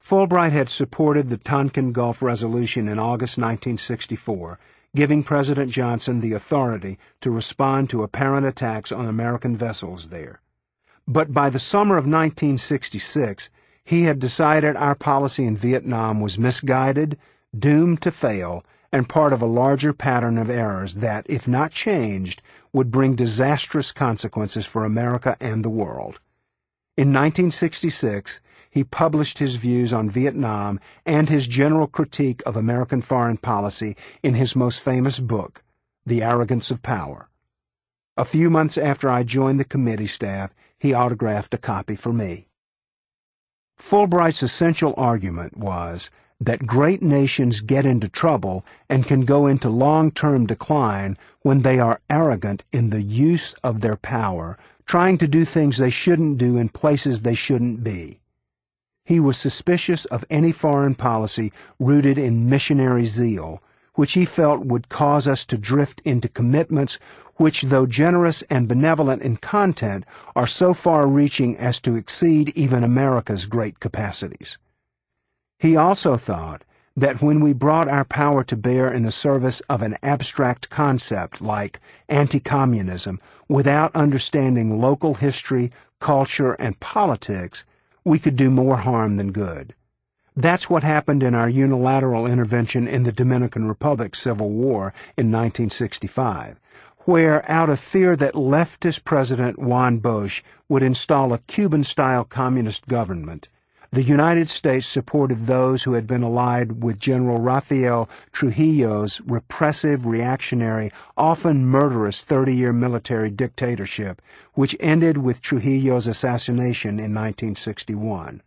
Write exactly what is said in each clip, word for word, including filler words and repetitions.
Fulbright had supported the Tonkin Gulf Resolution in August nineteen sixty-four, giving President Johnson the authority to respond to apparent attacks on American vessels there. But by the summer of nineteen sixty-six, he had decided our policy in Vietnam was misguided, doomed to fail, and part of a larger pattern of errors that, if not changed, would bring disastrous consequences for America and the world. In nineteen sixty-six, he published his views on Vietnam and his general critique of American foreign policy in his most famous book, The Arrogance of Power. A few months after I joined the committee staff, he autographed a copy for me. Fulbright's essential argument was that great nations get into trouble and can go into long-term decline when they are arrogant in the use of their power, trying to do things they shouldn't do in places they shouldn't be. He was suspicious of any foreign policy rooted in missionary zeal, which he felt would cause us to drift into commitments which, though generous and benevolent in content, are so far-reaching as to exceed even America's great capacities. He also thought that when we brought our power to bear in the service of an abstract concept like anti-communism without understanding local history, culture, and politics, we could do more harm than good. That's what happened in our unilateral intervention in the Dominican Republic's Civil War in nineteen sixty-five, where, out of fear that leftist President Juan Bosch would install a Cuban-style communist government, the United States supported those who had been allied with General Rafael Trujillo's repressive, reactionary, often murderous thirty-year military dictatorship, which ended with Trujillo's assassination in nineteen sixty-one.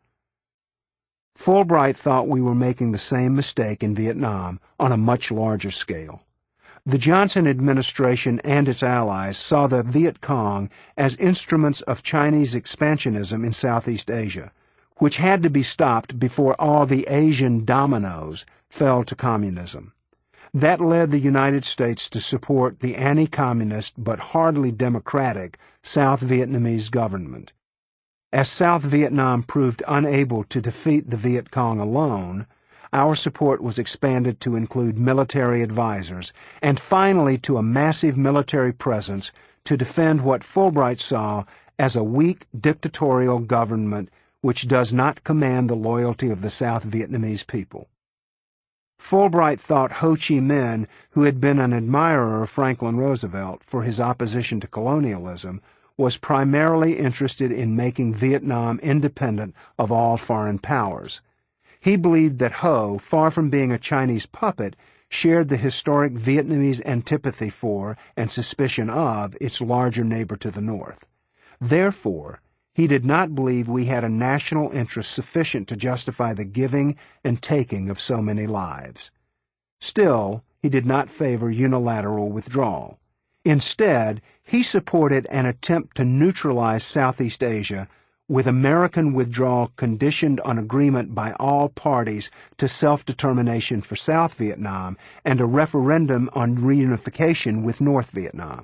Fulbright thought we were making the same mistake in Vietnam on a much larger scale. The Johnson administration and its allies saw the Viet Cong as instruments of Chinese expansionism in Southeast Asia, which had to be stopped before all the Asian dominoes fell to communism. That led the United States to support the anti-communist but hardly democratic South Vietnamese government. As South Vietnam proved unable to defeat the Viet Cong alone, our support was expanded to include military advisors and finally to a massive military presence to defend what Fulbright saw as a weak dictatorial government which does not command the loyalty of the South Vietnamese people. Fulbright thought Ho Chi Minh, who had been an admirer of Franklin Roosevelt for his opposition to colonialism, was primarily interested in making Vietnam independent of all foreign powers. He believed that Ho, far from being a Chinese puppet, shared the historic Vietnamese antipathy for and suspicion of its larger neighbor to the north. Therefore, he did not believe we had a national interest sufficient to justify the giving and taking of so many lives. Still, he did not favor unilateral withdrawal. Instead, he supported an attempt to neutralize Southeast Asia with American withdrawal conditioned on agreement by all parties to self-determination for South Vietnam and a referendum on reunification with North Vietnam.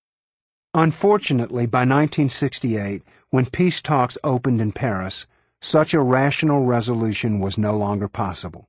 Unfortunately, by nineteen sixty-eight, when peace talks opened in Paris, such a rational resolution was no longer possible.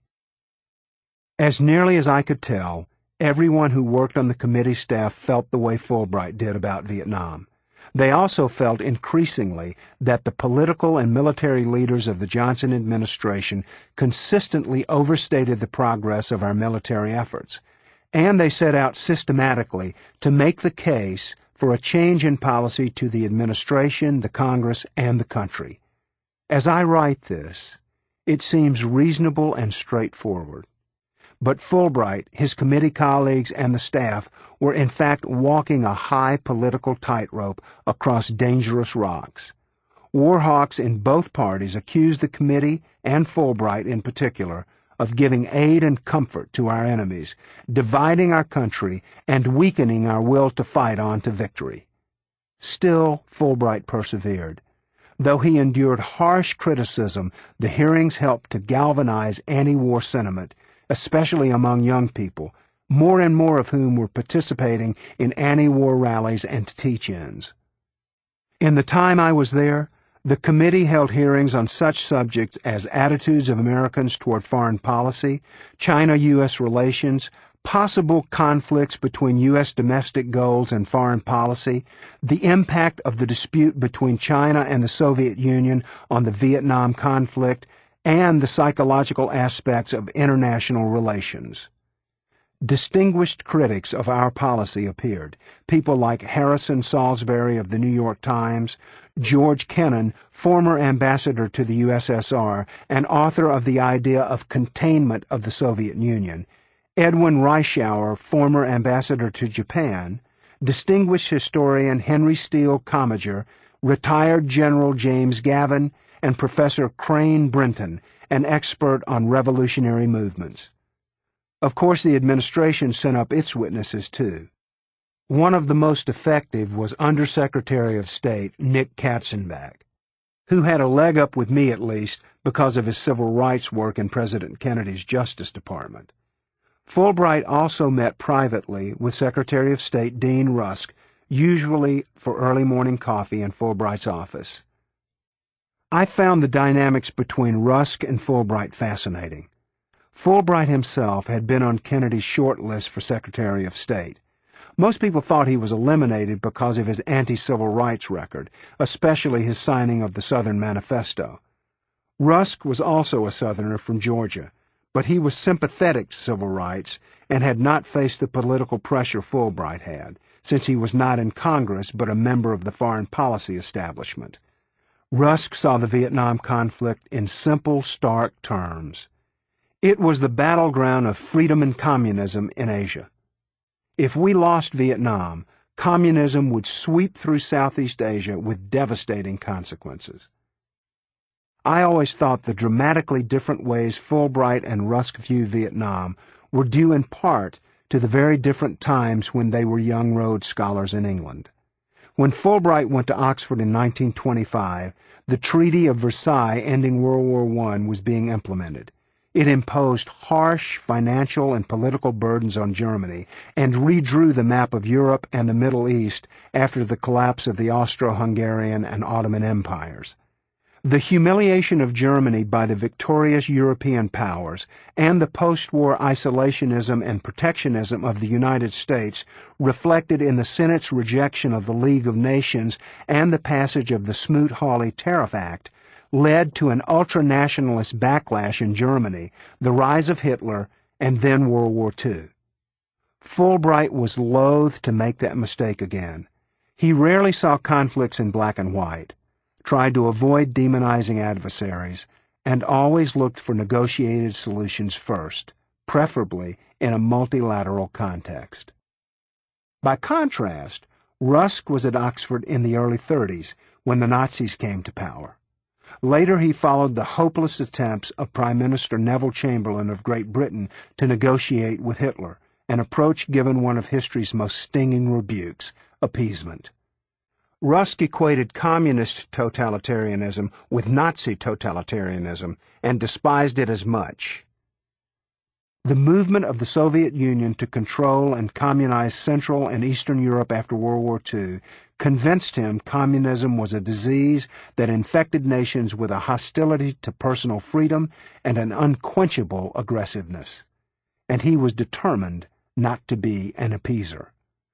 As nearly as I could tell, everyone who worked on the committee staff felt the way Fulbright did about Vietnam. They also felt increasingly that the political and military leaders of the Johnson administration consistently overstated the progress of our military efforts, and they set out systematically to make the case for a change in policy to the administration, the Congress, and the country. As I write this, it seems reasonable and straightforward. But Fulbright, his committee colleagues, and the staff were in fact walking a high political tightrope across dangerous rocks. War hawks in both parties accused the committee, and Fulbright in particular, of giving aid and comfort to our enemies, dividing our country, and weakening our will to fight on to victory. Still, Fulbright persevered. Though he endured harsh criticism, the hearings helped to galvanize anti-war sentiment, especially among young people, more and more of whom were participating in anti-war rallies and teach-ins. In the time I was there, The committee held hearings on such subjects as attitudes of Americans toward foreign policy, China-U S relations, possible conflicts between U S domestic goals and foreign policy, the impact of the dispute between China and the Soviet Union on the Vietnam conflict, and the psychological aspects of international relations. Distinguished critics of our policy appeared, people like Harrison Salisbury of the New York Times, George Kennan, former ambassador to the U S S R and author of the idea of containment of the Soviet Union, Edwin Reischauer, former ambassador to Japan, distinguished historian Henry Steele Commager, retired General James Gavin, and Professor Crane Brinton, an expert on revolutionary movements. Of course, the administration sent up its witnesses, too. One of the most effective was Undersecretary of State Nick Katzenbach, who had a leg up with me at least because of his civil rights work in President Kennedy's Justice Department. Fulbright also met privately with Secretary of State Dean Rusk, usually for early morning coffee in Fulbright's office. I found the dynamics between Rusk and Fulbright fascinating. Fulbright himself had been on Kennedy's short list for Secretary of State. Most people thought he was eliminated because of his anti-civil rights record, especially his signing of the Southern Manifesto. Rusk was also a Southerner from Georgia, but he was sympathetic to civil rights and had not faced the political pressure Fulbright had, since he was not in Congress but a member of the foreign policy establishment. Rusk saw the Vietnam conflict in simple, stark terms. It was the battleground of freedom and communism in Asia. If we lost Vietnam, communism would sweep through Southeast Asia with devastating consequences. I always thought the dramatically different ways Fulbright and Rusk viewed Vietnam were due in part to the very different times when they were young Rhodes Scholars in England. When Fulbright went to Oxford in nineteen twenty-five, the Treaty of Versailles ending World War One was being implemented. It imposed harsh financial and political burdens on Germany and redrew the map of Europe and the Middle East after the collapse of the Austro-Hungarian and Ottoman empires. The humiliation of Germany by the victorious European powers and the post-war isolationism and protectionism of the United States reflected in the Senate's rejection of the League of Nations and the passage of the Smoot-Hawley Tariff Act led to an ultranationalist backlash in Germany, the rise of Hitler, and then World War Two. Fulbright was loath to make that mistake again. He rarely saw conflicts in black and white, tried to avoid demonizing adversaries, and always looked for negotiated solutions first, preferably in a multilateral context. By contrast, Rusk was at Oxford in the early thirties when the Nazis came to power. Later he followed the hopeless attempts of Prime Minister Neville Chamberlain of Great Britain to negotiate with Hitler, an approach given one of history's most stinging rebukes, appeasement. Rusk equated communist totalitarianism with Nazi totalitarianism and despised it as much. The movement of the Soviet Union to control and communize Central and Eastern Europe after World War Two convinced him communism was a disease that infected nations with a hostility to personal freedom and an unquenchable aggressiveness, and he was determined not to be an appeaser.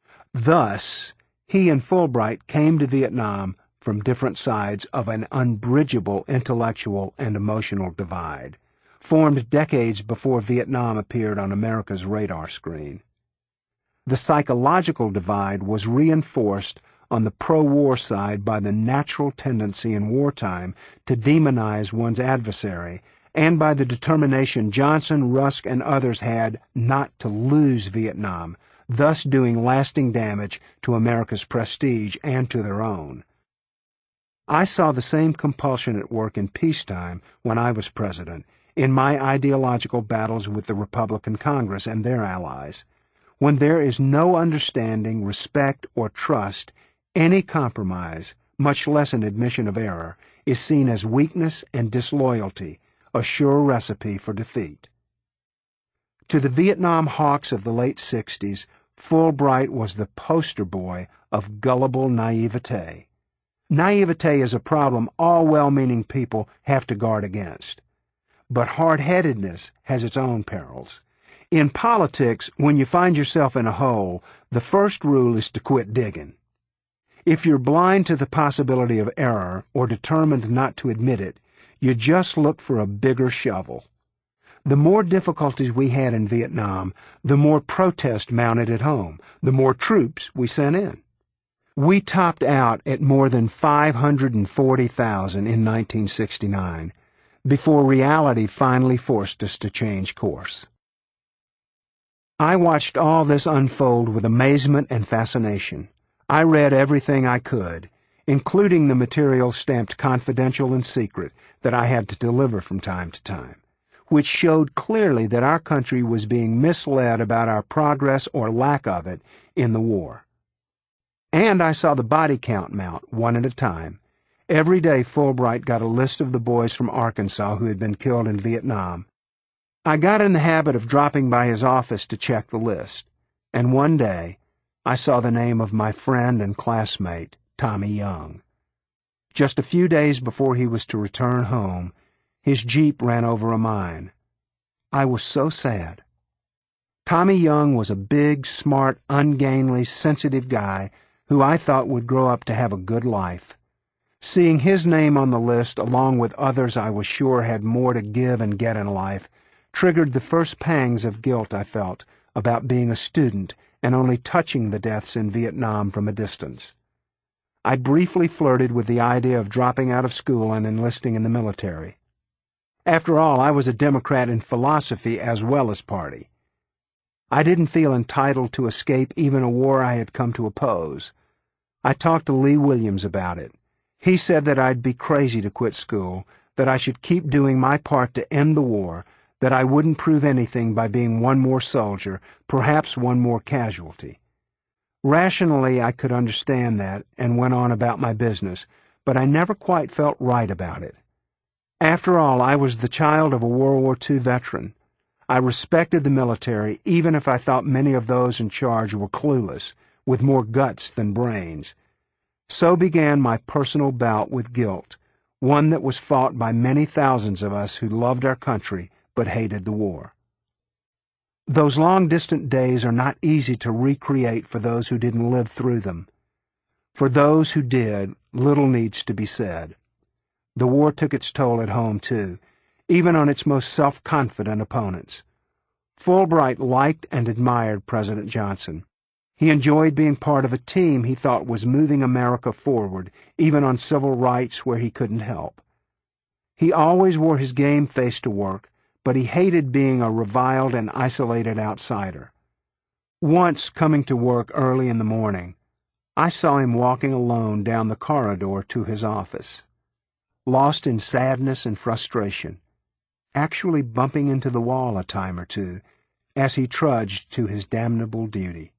Thus, he and Fulbright came to Vietnam from different sides of an unbridgeable intellectual and emotional divide, formed decades before Vietnam appeared on America's radar screen. The psychological divide was reinforced on the pro-war side by the natural tendency in wartime to demonize one's adversary, and by the determination Johnson, Rusk, and others had not to lose Vietnam, thus doing lasting damage to America's prestige and to their own. I saw the same compulsion at work in peacetime when I was president, in my ideological battles with the Republican Congress and their allies. When there is no understanding, respect, or trust, any compromise, much less an admission of error, is seen as weakness and disloyalty, a sure recipe for defeat. To the Vietnam hawks of the late sixties, Fulbright was the poster boy of gullible naivete. Naivete is a problem all well-meaning people have to guard against. But hard-headedness has its own perils. In politics, when you find yourself in a hole, the first rule is to quit digging. If you're blind to the possibility of error or determined not to admit it, you just look for a bigger shovel. The more difficulties we had in Vietnam, the more protest mounted at home, the more troops we sent in. We topped out at more than five hundred forty thousand in nineteen sixty-nine, before reality finally forced us to change course. I watched all this unfold with amazement and fascination. I read everything I could, including the materials stamped confidential and secret that I had to deliver from time to time, which showed clearly that our country was being misled about our progress or lack of it in the war. And I saw the body count mount, one at a time. Every day Fulbright got a list of the boys from Arkansas who had been killed in Vietnam. I got in the habit of dropping by his office to check the list, and one day I saw the name of my friend and classmate, Tommy Young. Just a few days before he was to return home, his Jeep ran over a mine. I was so sad. Tommy Young was a big, smart, ungainly, sensitive guy who I thought would grow up to have a good life. Seeing his name on the list, along with others I was sure had more to give and get in life, triggered the first pangs of guilt I felt about being a student and only touching the deaths in Vietnam from a distance. I briefly flirted with the idea of dropping out of school and enlisting in the military. After all, I was a Democrat in philosophy as well as party. I didn't feel entitled to escape even a war I had come to oppose. I talked to Lee Williams about it. He said that I'd be crazy to quit school, that I should keep doing my part to end the war, that I wouldn't prove anything by being one more soldier, perhaps one more casualty. Rationally, I could understand that and went on about my business, but I never quite felt right about it. After all, I was the child of a World War Two veteran. I respected the military, even if I thought many of those in charge were clueless, with more guts than brains. So began my personal bout with guilt, one that was fought by many thousands of us who loved our country but hated the war. Those long-distant days are not easy to recreate for those who didn't live through them. For those who did, little needs to be said. The war took its toll at home, too, even on its most self-confident opponents. Fulbright liked and admired President Johnson. He enjoyed being part of a team he thought was moving America forward, even on civil rights where he couldn't help. He always wore his game face to work, but he hated being a reviled and isolated outsider. Once, coming to work early in the morning, I saw him walking alone down the corridor to his office, lost in sadness and frustration, actually bumping into the wall a time or two as he trudged to his damnable duty.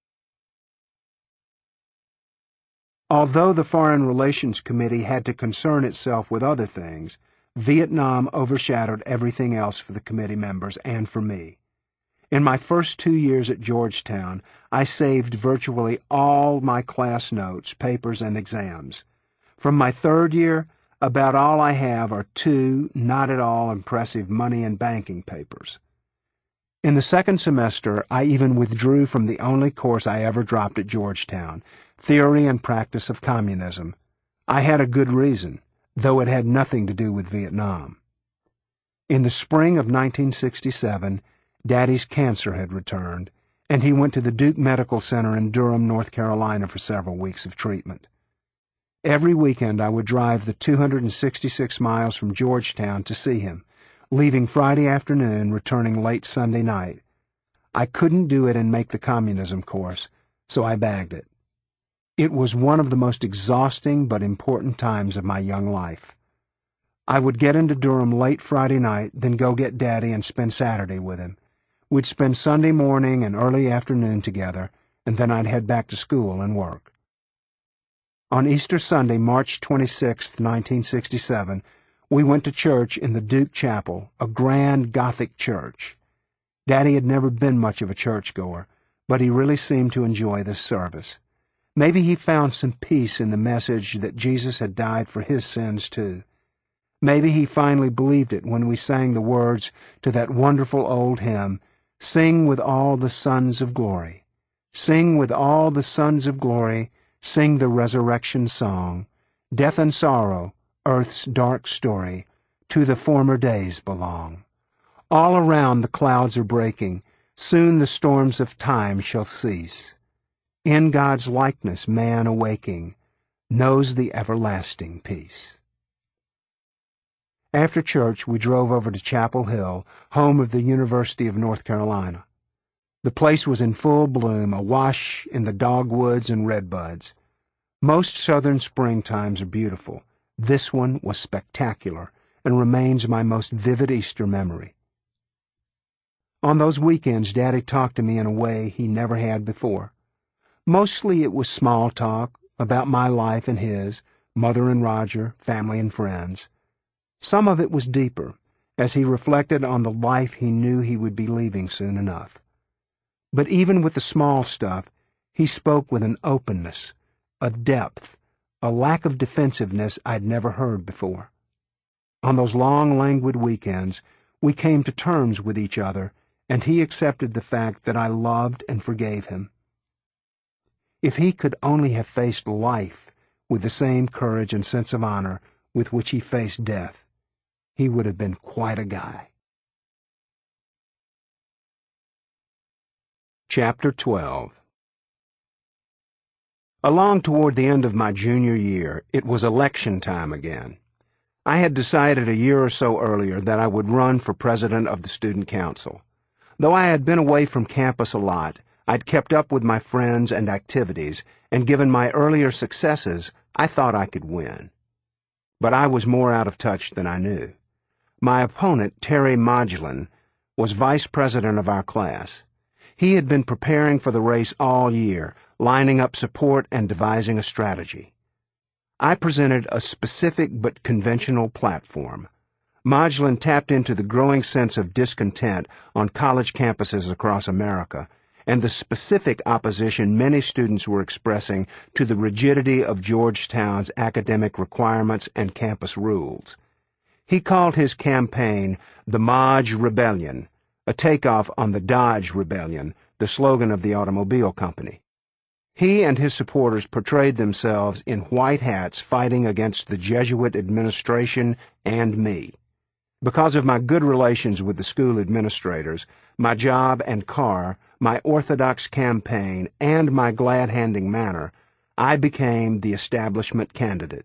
Although the Foreign Relations Committee had to concern itself with other things, Vietnam overshadowed everything else for the committee members and for me. In my first two years at Georgetown, I saved virtually all my class notes, papers, and exams. From my third year, about all I have are two not at all impressive money and banking papers. In the second semester, I even withdrew from the only course I ever dropped at Georgetown, Theory and Practice of Communism. I had a good reason, though it had nothing to do with Vietnam. In the spring of nineteen sixty-seven, Daddy's cancer had returned, and he went to the Duke Medical Center in Durham, North Carolina for several weeks of treatment. Every weekend I would drive the two hundred sixty-six miles from Georgetown to see him, leaving Friday afternoon, returning late Sunday night. I couldn't do it and make the communism course, so I bagged it. It was one of the most exhausting but important times of my young life. I would get into Durham late Friday night, then go get Daddy and spend Saturday with him. We'd spend Sunday morning and early afternoon together, and then I'd head back to school and work. On Easter Sunday, March twenty-sixth, nineteen sixty-seven, we went to church in the Duke Chapel, a grand Gothic church. Daddy had never been much of a churchgoer, but he really seemed to enjoy this service. Maybe he found some peace in the message that Jesus had died for his sins too. Maybe he finally believed it when we sang the words to that wonderful old hymn, "Sing with all the sons of glory. Sing with all the sons of glory, sing the resurrection song. Death and sorrow, earth's dark story, to the former days belong. All around the clouds are breaking, soon the storms of time shall cease. In God's likeness man awaking, knows the everlasting peace." After church, we drove over to Chapel Hill, home of the University of North Carolina. The place was in full bloom, awash in the dogwoods and redbuds. Most southern springtimes are beautiful. This one was spectacular and remains my most vivid Easter memory. On those weekends, Daddy talked to me in a way he never had before. Mostly it was small talk about my life and his, Mother and Roger, family and friends. Some of it was deeper, as he reflected on the life he knew he would be leaving soon enough. But even with the small stuff, he spoke with an openness, a depth, a lack of defensiveness I'd never heard before. On those long, languid weekends, we came to terms with each other, and he accepted the fact that I loved and forgave him. If he could only have faced life with the same courage and sense of honor with which he faced death, he would have been quite a guy. Chapter twelve. Along toward the end of my junior year, it was election time again. I had decided a year or so earlier that I would run for president of the student council. Though I had been away from campus a lot, I'd kept up with my friends and activities, and given my earlier successes, I thought I could win. But I was more out of touch than I knew. My opponent, Terry Modulin, was vice president of our class. He had been preparing for the race all year, lining up support and devising a strategy. I presented a specific but conventional platform. Modulin tapped into the growing sense of discontent on college campuses across America, and the specific opposition many students were expressing to the rigidity of Georgetown's academic requirements and campus rules. He called his campaign the Moj Rebellion, a takeoff on the Dodge Rebellion, the slogan of the automobile company. He and his supporters portrayed themselves in white hats fighting against the Jesuit administration and me. Because of my good relations with the school administrators, my job and car, my orthodox campaign, and my glad-handing manner, I became the establishment candidate.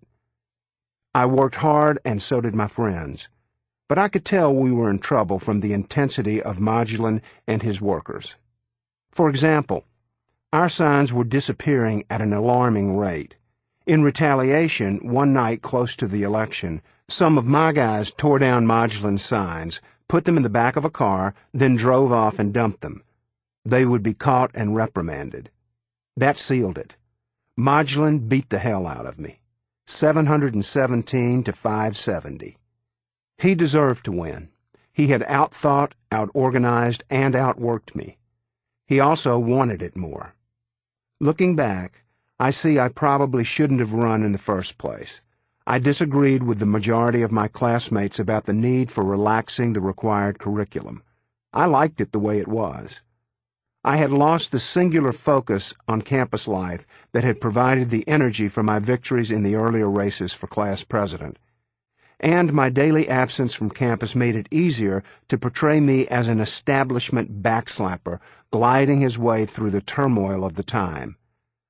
I worked hard, and so did my friends, but I could tell we were in trouble from the intensity of Modulin and his workers. For example, our signs were disappearing at an alarming rate. In retaliation, one night close to the election, some of my guys tore down Modulin's signs, put them in the back of a car, then drove off and dumped them. They would be caught and reprimanded. That sealed it. Modulin beat the hell out of me. seven hundred seventeen to five seventy. He deserved to win. He had outthought, outorganized, and outworked me. He also wanted it more. Looking back, I see I probably shouldn't have run in the first place. I disagreed with the majority of my classmates about the need for relaxing the required curriculum. I liked it the way it was. I had lost the singular focus on campus life that had provided the energy for my victories in the earlier races for class president. And my daily absence from campus made it easier to portray me as an establishment backslapper gliding his way through the turmoil of the time.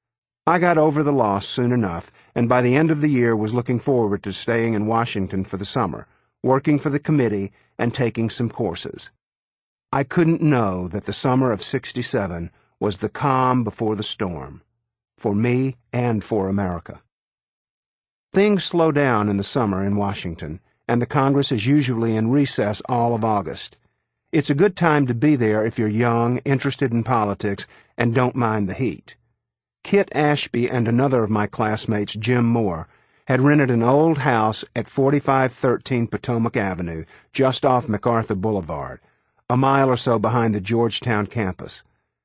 I got over the loss soon enough, and by the end of the year was looking forward to staying in Washington for the summer, working for the committee, and taking some courses. I couldn't know that the summer of sixty-seven was the calm before the storm, for me and for America. Things slow down in the summer in Washington, and the Congress is usually in recess all of August. It's a good time to be there if you're young, interested in politics, and don't mind the heat. Kit Ashby and another of my classmates, Jim Moore, had rented an old house at forty-five thirteen Potomac Avenue, just off MacArthur Boulevard, a mile or so behind the Georgetown campus.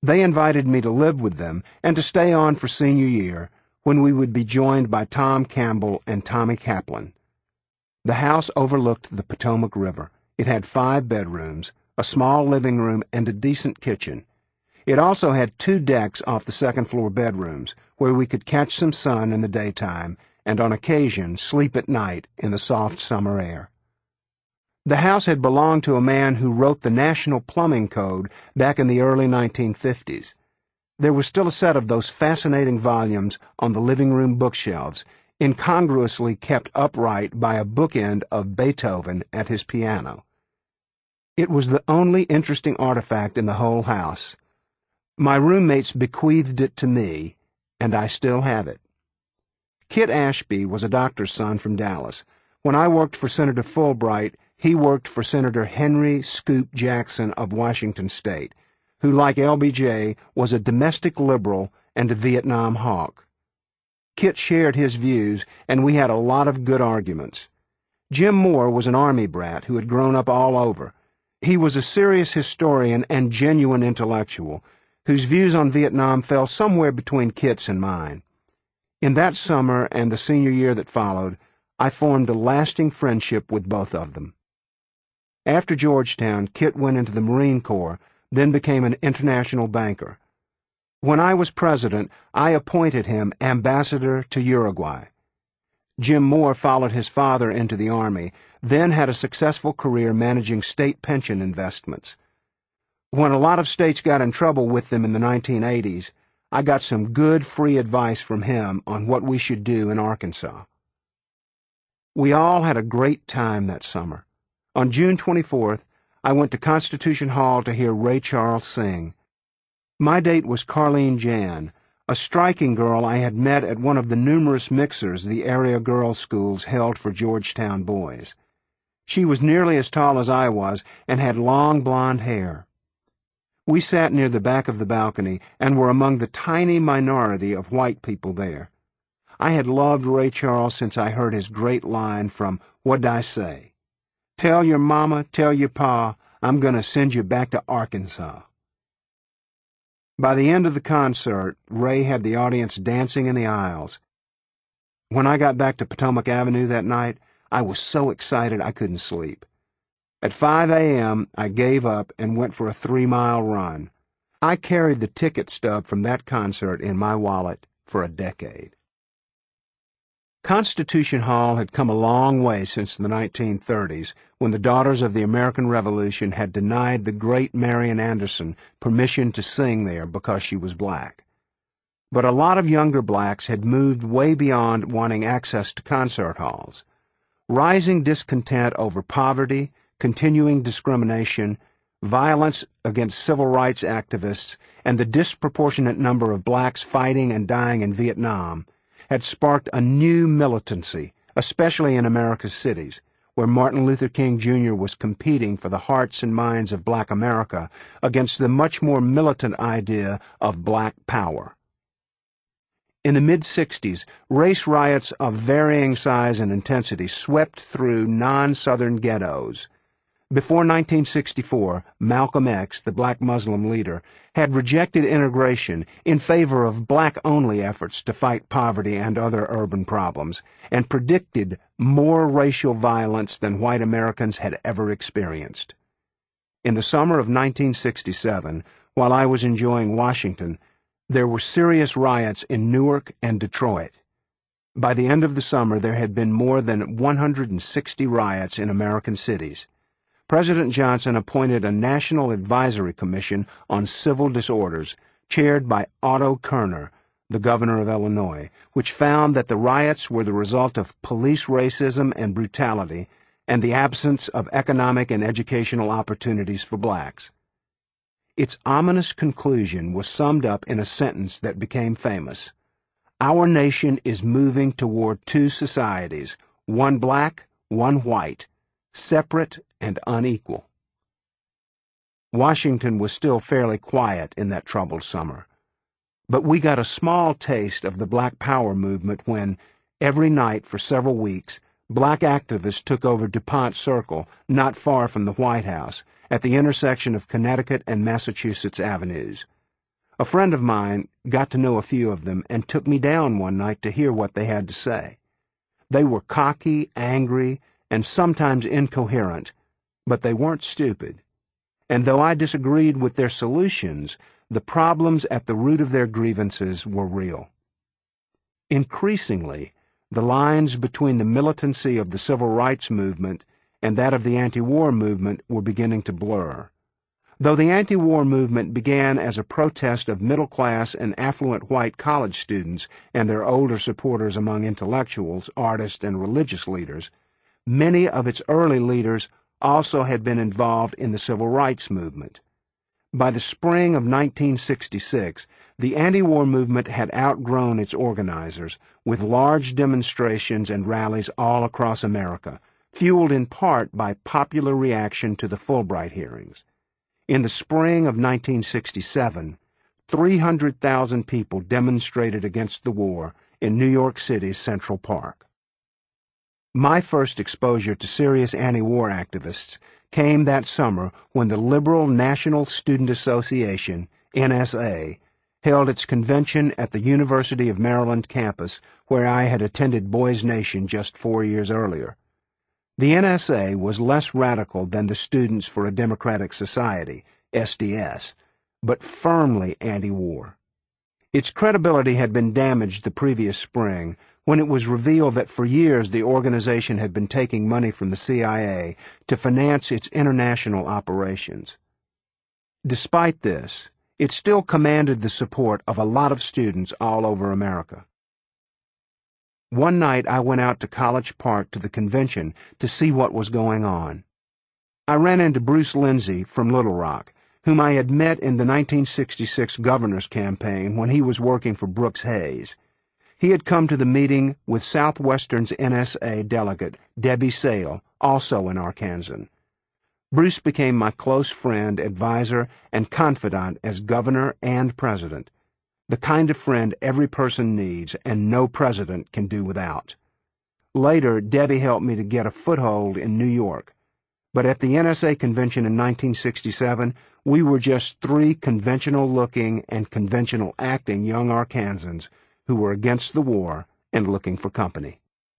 They invited me to live with them and to stay on for senior year, when we would be joined by Tom Campbell and Tommy Kaplan. The house overlooked the Potomac River. It had five bedrooms, a small living room, and a decent kitchen. It also had two decks off the second-floor bedrooms, where we could catch some sun in the daytime and, on occasion, sleep at night in the soft summer air. The house had belonged to a man who wrote the National Plumbing Code back in the early nineteen fifties. There was still a set of those fascinating volumes on the living room bookshelves, incongruously kept upright by a bookend of Beethoven at his piano. It was the only interesting artifact in the whole house. My roommates bequeathed it to me, and I still have it. Kit Ashby was a doctor's son from Dallas. When I worked for Senator Fulbright, he worked for Senator Henry Scoop Jackson of Washington State, who, like L B J, was a domestic liberal and a Vietnam hawk. Kit shared his views, and we had a lot of good arguments. Jim Moore was an Army brat who had grown up all over. He was a serious historian and genuine intellectual, whose views on Vietnam fell somewhere between Kit's and mine. In that summer and the senior year that followed, I formed a lasting friendship with both of them. After Georgetown, Kit went into the Marine Corps, then became an international banker. When I was president, I appointed him ambassador to Uruguay. Jim Moore followed his father into the Army, then had a successful career managing state pension investments. When a lot of states got in trouble with them in the nineteen eighties, I got some good free advice from him on what we should do in Arkansas. We all had a great time that summer. On June twenty-fourth, I went to Constitution Hall to hear Ray Charles sing. My date was Carleen Jan, a striking girl I had met at one of the numerous mixers the area girls' schools held for Georgetown boys. She was nearly as tall as I was and had long blonde hair. We sat near the back of the balcony and were among the tiny minority of white people there. I had loved Ray Charles since I heard his great line from What'd I Say? Tell your mama, tell your pa, I'm going to send you back to Arkansas. By the end of the concert, Ray had the audience dancing in the aisles. When I got back to Potomac Avenue that night, I was so excited I couldn't sleep. At five a m, I gave up and went for a three-mile run. I carried the ticket stub from that concert in my wallet for a decade. Constitution Hall had come a long way since the nineteen thirties, when the Daughters of the American Revolution had denied the great Marian Anderson permission to sing there because she was black. But a lot of younger blacks had moved way beyond wanting access to concert halls. Rising discontent over poverty, continuing discrimination, violence against civil rights activists, and the disproportionate number of blacks fighting and dying in Vietnam had sparked a new militancy, especially in America's cities, where Martin Luther King Junior was competing for the hearts and minds of black America against the much more militant idea of black power. In the mid-sixties, race riots of varying size and intensity swept through non-Southern ghettos. Before nineteen sixty-four, Malcolm X, the black Muslim leader, had rejected integration in favor of black-only efforts to fight poverty and other urban problems, and predicted more racial violence than white Americans had ever experienced. In the summer of nineteen sixty-seven, while I was enjoying Washington, there were serious riots in Newark and Detroit. By the end of the summer, there had been more than one hundred sixty riots in American cities. President Johnson appointed a National Advisory Commission on Civil Disorders, chaired by Otto Kerner, the governor of Illinois, which found that the riots were the result of police racism and brutality and the absence of economic and educational opportunities for blacks. Its ominous conclusion was summed up in a sentence that became famous. Our nation is moving toward two societies, one black, one white, separate and unequal. Washington was still fairly quiet in that troubled summer, but we got a small taste of the Black Power movement when, every night for several weeks, black activists took over DuPont Circle, not far from the White House, at the intersection of Connecticut and Massachusetts avenues. A friend of mine got to know a few of them and took me down one night to hear what they had to say. They were cocky, angry, and sometimes incoherent, but they weren't stupid. And though I disagreed with their solutions, the problems at the root of their grievances were real. Increasingly, the lines between the militancy of the civil rights movement and that of the anti-war movement were beginning to blur. Though the anti-war movement began as a protest of middle-class and affluent white college students and their older supporters among intellectuals, artists, and religious leaders, many of its early leaders also had been involved in the civil rights movement. By the spring of nineteen sixty-six, the anti-war movement had outgrown its organizers, with large demonstrations and rallies all across America, fueled in part by popular reaction to the Fulbright hearings. In the spring of nineteen sixty-seven, three hundred thousand people demonstrated against the war in New York City's Central Park. My first exposure to serious anti-war activists came that summer when the Liberal National Student Association, N S A, held its convention at the University of Maryland campus where I had attended Boys Nation just four years earlier. The N S A was less radical than the Students for a Democratic Society, S D S, but firmly anti-war. Its credibility had been damaged the previous spring when it was revealed that for years the organization had been taking money from the C I A to finance its international operations. Despite this, it still commanded the support of a lot of students all over America. One night I went out to College Park to the convention to see what was going on. I ran into Bruce Lindsay from Little Rock, whom I had met in the nineteen sixty-six governor's campaign when he was working for Brooks Hayes. He had come to the meeting with Southwestern's N S A delegate, Debbie Sale, also an Arkansan. Bruce became my close friend, advisor, and confidant as governor and president, the kind of friend every person needs and no president can do without. Later, Debbie helped me to get a foothold in New York. But at the N S A convention in nineteen sixty-seven, we were just three conventional-looking and conventional-acting young Arkansans who were against the war and looking for company.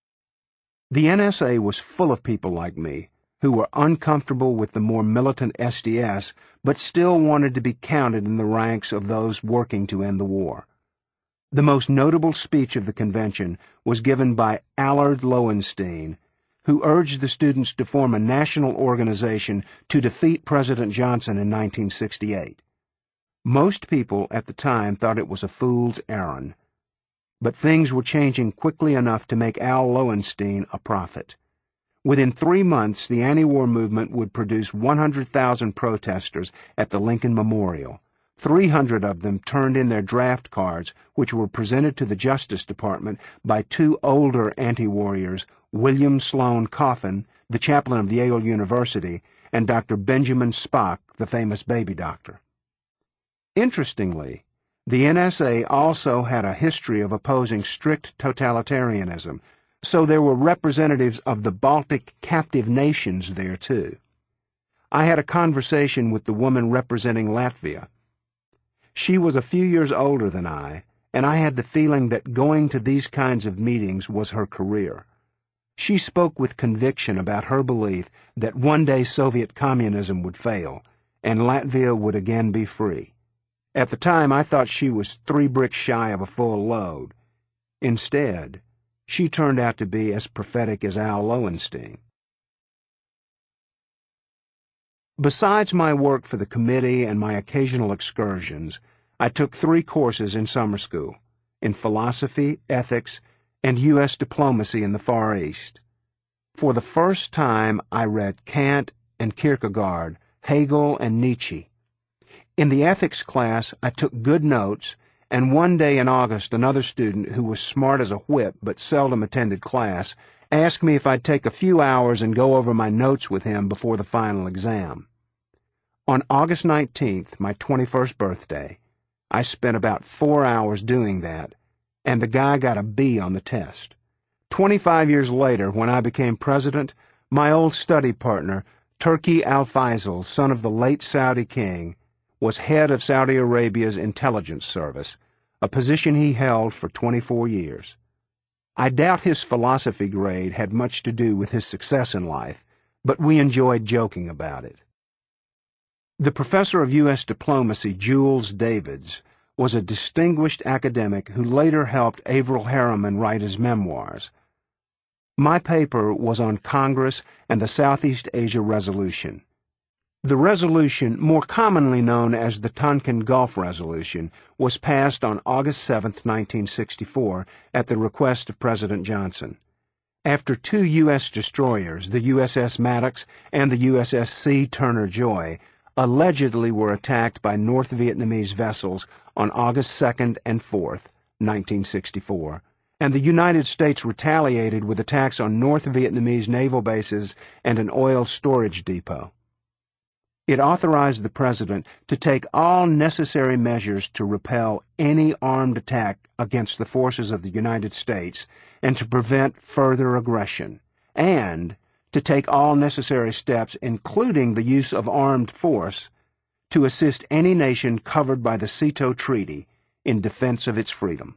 The N S A was full of people like me, who were uncomfortable with the more militant S D S, but still wanted to be counted in the ranks of those working to end the war. The most notable speech of the convention was given by Allard Lowenstein, who urged the students to form a national organization to defeat President Johnson in nineteen sixty-eight. Most people at the time thought it was a fool's errand, but things were changing quickly enough to make Al Lowenstein a prophet. Within three months, the anti-war movement would produce one hundred thousand protesters at the Lincoln Memorial. three hundred of them turned in their draft cards, which were presented to the Justice Department by two older anti-warriors, William Sloane Coffin, the chaplain of Yale University, and Doctor Benjamin Spock, the famous baby doctor. Interestingly, the N S A also had a history of opposing strict totalitarianism, so there were representatives of the Baltic captive nations there, too. I had a conversation with the woman representing Latvia. She was a few years older than I, and I had the feeling that going to these kinds of meetings was her career. She spoke with conviction about her belief that one day Soviet communism would fail, and Latvia would again be free. At the time, I thought she was three bricks shy of a full load. Instead, she turned out to be as prophetic as Al Lowenstein. Besides my work for the committee and my occasional excursions, I took three courses in summer school, in philosophy, ethics, and U S diplomacy in the Far East. For the first time, I read Kant and Kierkegaard, Hegel and Nietzsche. In the ethics class, I took good notes, and one day in August, another student who was smart as a whip but seldom attended class asked me if I'd take a few hours and go over my notes with him before the final exam. On August nineteenth, my twenty-first birthday, I spent about four hours doing that, and the guy got a B on the test. Twenty-five years later, when I became president, my old study partner, Turki Al-Faisal, son of the late Saudi king, was head of Saudi Arabia's intelligence service, a position he held for twenty-four years. I doubt his philosophy grade had much to do with his success in life, but we enjoyed joking about it. The professor of U S diplomacy, Jules Davids, was a distinguished academic who later helped Averell Harriman write his memoirs. My paper was on Congress and the Southeast Asia Resolution. The resolution, more commonly known as the Tonkin Gulf Resolution, was passed on August seventh, nineteen sixty-four, at the request of President Johnson. After two U S destroyers, the U S S Maddox and the U S S C Turner Joy, allegedly were attacked by North Vietnamese vessels on August second and fourth, nineteen sixty-four, and the United States retaliated with attacks on North Vietnamese naval bases and an oil storage depot. It authorized the President to take all necessary measures to repel any armed attack against the forces of the United States and to prevent further aggression, and to take all necessary steps, including the use of armed force, to assist any nation covered by the SEATO Treaty in defense of its freedom.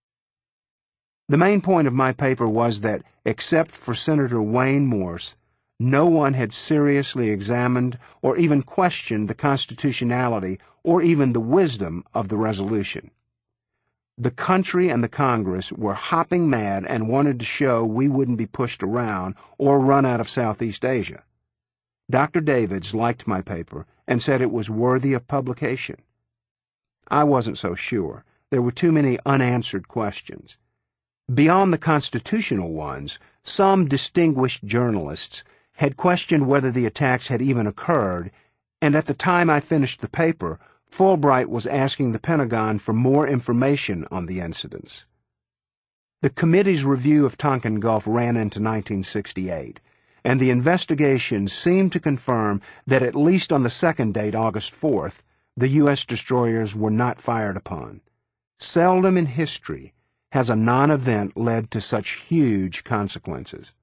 The main point of my paper was that, except for Senator Wayne Morse, no one had seriously examined or even questioned the constitutionality or even the wisdom of the resolution. The country and the Congress were hopping mad and wanted to show we wouldn't be pushed around or run out of Southeast Asia. Doctor Davids liked my paper and said it was worthy of publication. I wasn't so sure. There were too many unanswered questions. Beyond the constitutional ones, some distinguished journalists had questioned whether the attacks had even occurred, and at the time I finished the paper, Fulbright was asking the Pentagon for more information on the incidents. The committee's review of Tonkin Gulf ran into nineteen sixty-eight, and the investigation seemed to confirm that at least on the second date, August fourth, the U S destroyers were not fired upon. Seldom in history has a non-event led to such huge consequences.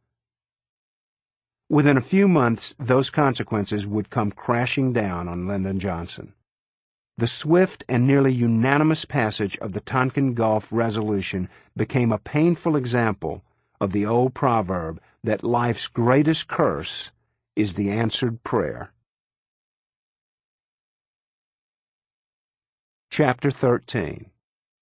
Within a few months, those consequences would come crashing down on Lyndon Johnson. The swift and nearly unanimous passage of the Tonkin Gulf Resolution became a painful example of the old proverb that life's greatest curse is the answered prayer. Chapter thirteen.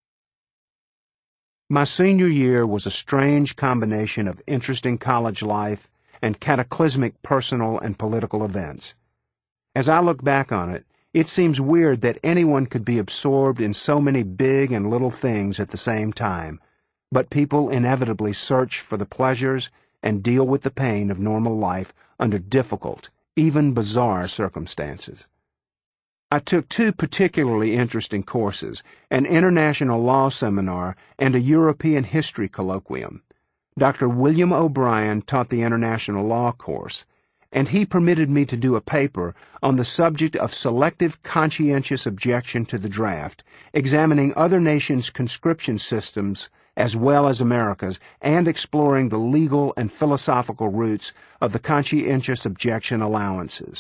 My senior year was a strange combination of interesting college life and cataclysmic personal and political events. As I look back on it, it seems weird that anyone could be absorbed in so many big and little things at the same time, but people inevitably search for the pleasures and deal with the pain of normal life under difficult, even bizarre circumstances. I took two particularly interesting courses, an international law seminar and a European history colloquium. Doctor William O'Brien taught the international law course, and he permitted me to do a paper on the subject of selective conscientious objection to the draft, examining other nations' conscription systems as well as America's, and exploring the legal and philosophical roots of the conscientious objection allowances.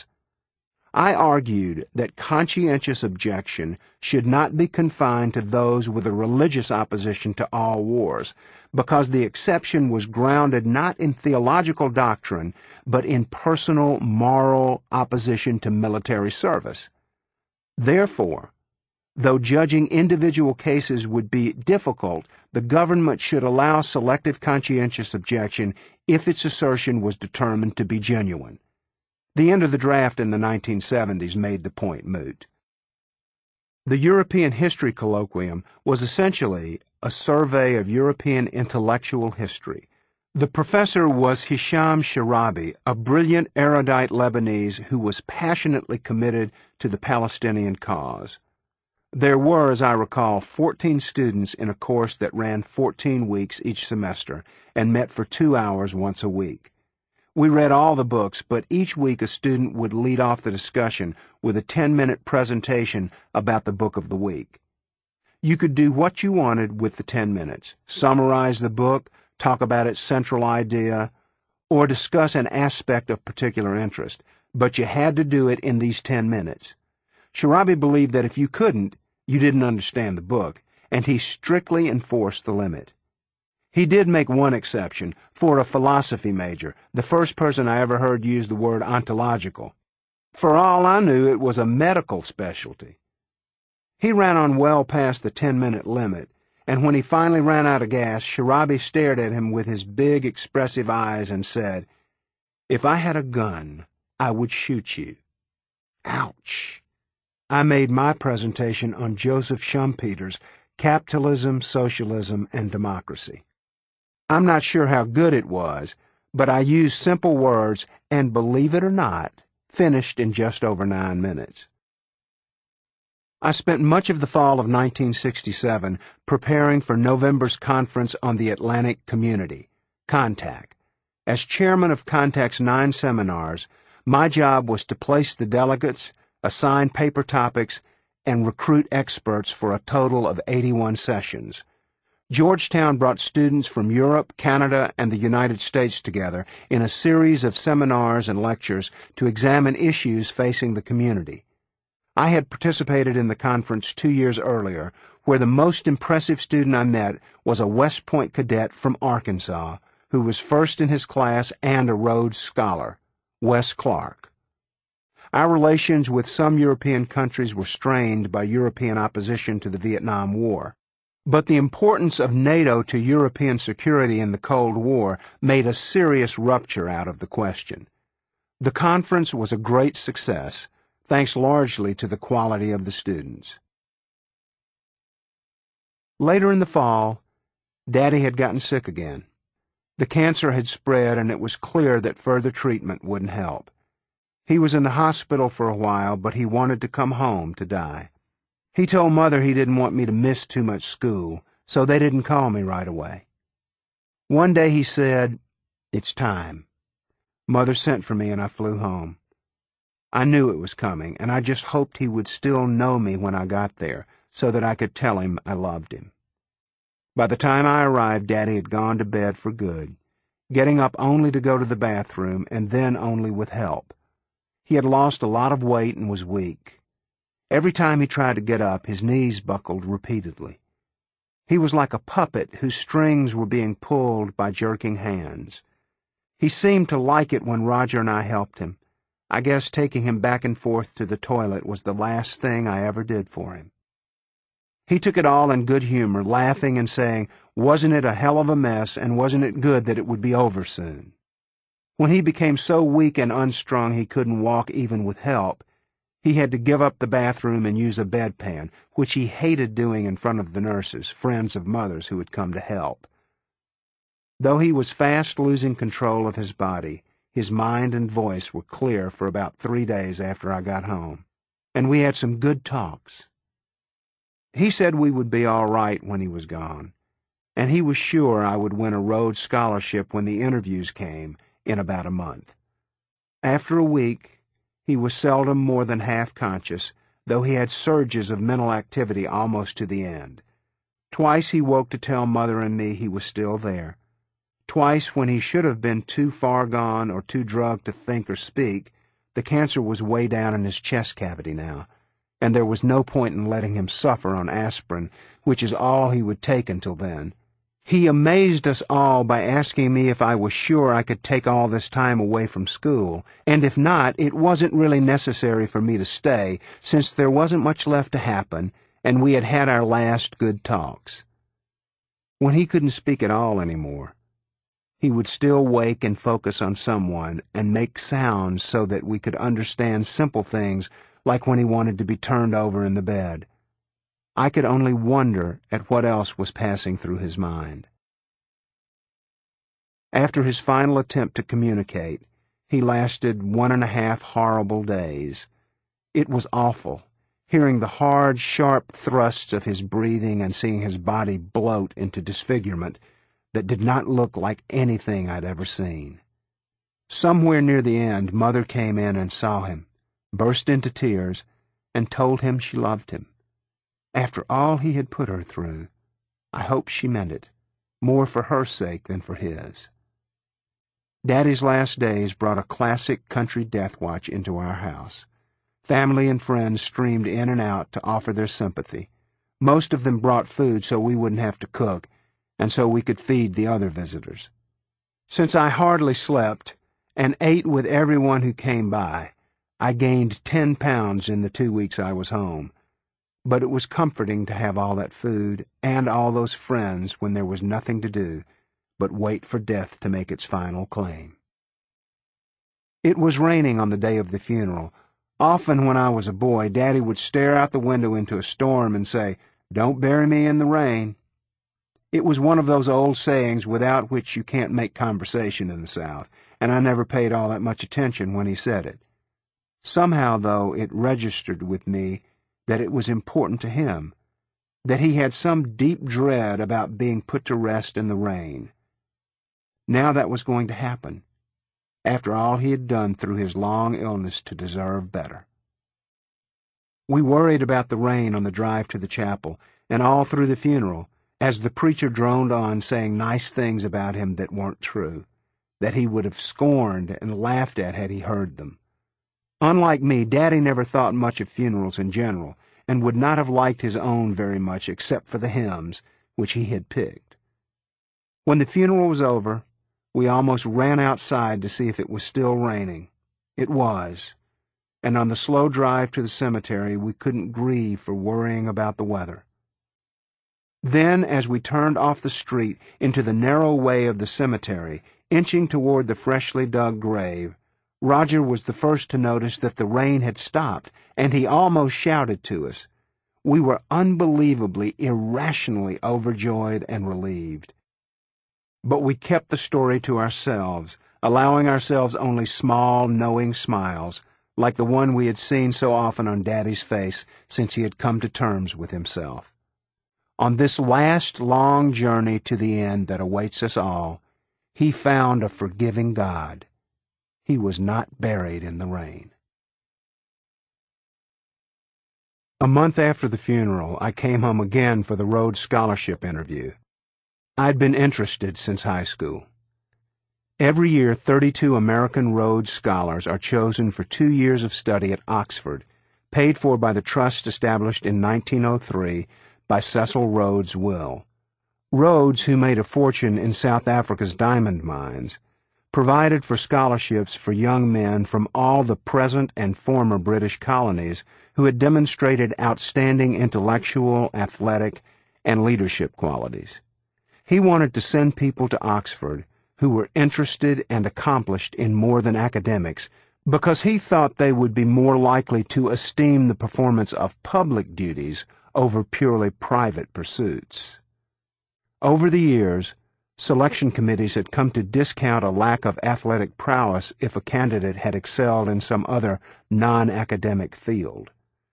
I argued that conscientious objection should not be confined to those with a religious opposition to all wars, because the exception was grounded not in theological doctrine, but in personal moral opposition to military service. Therefore, though judging individual cases would be difficult, the government should allow selective conscientious objection if its assertion was determined to be genuine. The end of the draft in the nineteen seventies made the point moot. The European History Colloquium was essentially a survey of European intellectual history. The professor was Hisham Sharabi, a brilliant, erudite Lebanese who was passionately committed to the Palestinian cause. There were, as I recall, fourteen students in a course that ran fourteen weeks each semester and met for two hours once a week. We read all the books, but each week a student would lead off the discussion with a ten-minute presentation about the book of the week. You could do what you wanted with the ten minutes, summarize the book, talk about its central idea, or discuss an aspect of particular interest, but you had to do it in these ten minutes. Sharabi believed that if you couldn't, you didn't understand the book, and he strictly enforced the limit. He did make one exception, for a philosophy major, the first person I ever heard use the word ontological. For all I knew, it was a medical specialty. He ran on well past the ten-minute limit, and when he finally ran out of gas, Sharabi stared at him with his big, expressive eyes and said, "If I had a gun, I would shoot you." Ouch! I made my presentation on Joseph Schumpeter's Capitalism, Socialism, and Democracy. I'm not sure how good it was, but I used simple words and, believe it or not, finished in just over nine minutes. I spent much of the fall of nineteen sixty-seven preparing for November's conference on the Atlantic Community, CONTAC. As chairman of CONTAC's nine seminars, my job was to place the delegates, assign paper topics, and recruit experts for a total of eighty-one sessions. Georgetown brought students from Europe, Canada, and the United States together in a series of seminars and lectures to examine issues facing the community. I had participated in the conference two years earlier, where the most impressive student I met was a West Point cadet from Arkansas, who was first in his class and a Rhodes Scholar, Wes Clark. Our relations with some European countries were strained by European opposition to the Vietnam War. But the importance of NATO to European security in the Cold War made a serious rupture out of the question. The conference was a great success, thanks largely to the quality of the students. Later in the fall, Daddy had gotten sick again. The cancer had spread, and it was clear that further treatment wouldn't help. He was in the hospital for a while, but he wanted to come home to die. He told Mother he didn't want me to miss too much school, so they didn't call me right away. One day he said, "It's time." Mother sent for me, and I flew home. I knew it was coming, and I just hoped he would still know me when I got there, so that I could tell him I loved him. By the time I arrived, Daddy had gone to bed for good, getting up only to go to the bathroom, and then only with help. He had lost a lot of weight and was weak. Every time he tried to get up, his knees buckled repeatedly. He was like a puppet whose strings were being pulled by jerking hands. He seemed to like it when Roger and I helped him. I guess taking him back and forth to the toilet was the last thing I ever did for him. He took it all in good humor, laughing and saying, "Wasn't it a hell of a mess, and wasn't it good that it would be over soon?" When he became so weak and unstrung he couldn't walk even with help, he had to give up the bathroom and use a bedpan, which he hated doing in front of the nurses, friends of Mother's who had come to help. Though he was fast losing control of his body, his mind and voice were clear for about three days after I got home, and we had some good talks. He said we would be all right when he was gone, and he was sure I would win a Rhodes Scholarship when the interviews came in about a month. After a week, he was seldom more than half conscious, though he had surges of mental activity almost to the end. Twice he woke to tell Mother and me he was still there. Twice, when he should have been too far gone or too drugged to think or speak, the cancer was way down in his chest cavity now, and there was no point in letting him suffer on aspirin, which is all he would take until then. He amazed us all by asking me if I was sure I could take all this time away from school, and if not, it wasn't really necessary for me to stay, since there wasn't much left to happen, and we had had our last good talks. When he couldn't speak at all anymore, he would still wake and focus on someone and make sounds so that we could understand simple things like when he wanted to be turned over in the bed. I could only wonder at what else was passing through his mind. After his final attempt to communicate, he lasted one and a half horrible days. It was awful, hearing the hard, sharp thrusts of his breathing and seeing his body bloat into disfigurement that did not look like anything I'd ever seen. Somewhere near the end, Mother came in and saw him, burst into tears, and told him she loved him. After all he had put her through, I hope she meant it, more for her sake than for his. Daddy's last days brought a classic country death watch into our house. Family and friends streamed in and out to offer their sympathy. Most of them brought food so we wouldn't have to cook, and so we could feed the other visitors. Since I hardly slept, and ate with everyone who came by, I gained ten pounds in the two weeks I was home. But it was comforting to have all that food and all those friends when there was nothing to do but wait for death to make its final claim. It was raining on the day of the funeral. Often when I was a boy, Daddy would stare out the window into a storm and say, "Don't bury me in the rain." It was one of those old sayings without which you can't make conversation in the South, and I never paid all that much attention when he said it. Somehow, though, it registered with me that it was important to him, that he had some deep dread about being put to rest in the rain. Now that was going to happen, after all he had done through his long illness to deserve better. We worried about the rain on the drive to the chapel, and all through the funeral, as the preacher droned on saying nice things about him that weren't true, that he would have scorned and laughed at had he heard them. Unlike me, Daddy never thought much of funerals in general, and would not have liked his own very much except for the hymns, which he had picked. When the funeral was over, we almost ran outside to see if it was still raining. It was, and on the slow drive to the cemetery we couldn't grieve for worrying about the weather. Then, as we turned off the street into the narrow way of the cemetery, inching toward the freshly dug grave, Roger was the first to notice that the rain had stopped, and he almost shouted to us. We were unbelievably, irrationally overjoyed and relieved. But we kept the story to ourselves, allowing ourselves only small, knowing smiles, like the one we had seen so often on Daddy's face since he had come to terms with himself. On this last long journey to the end that awaits us all, he found a forgiving God. He was not buried in the rain. A month after the funeral, I came home again for the Rhodes Scholarship interview. I'd been interested since high school. Every year, thirty-two American Rhodes Scholars are chosen for two years of study at Oxford, paid for by the trust established in nineteen oh three by Cecil Rhodes' will. Rhodes, who made a fortune in South Africa's diamond mines, provided for scholarships for young men from all the present and former British colonies who had demonstrated outstanding intellectual, athletic, and leadership qualities. He wanted to send people to Oxford who were interested and accomplished in more than academics because he thought they would be more likely to esteem the performance of public duties over purely private pursuits. Over the years, selection committees had come to discount a lack of athletic prowess if a candidate had excelled in some other non-academic field.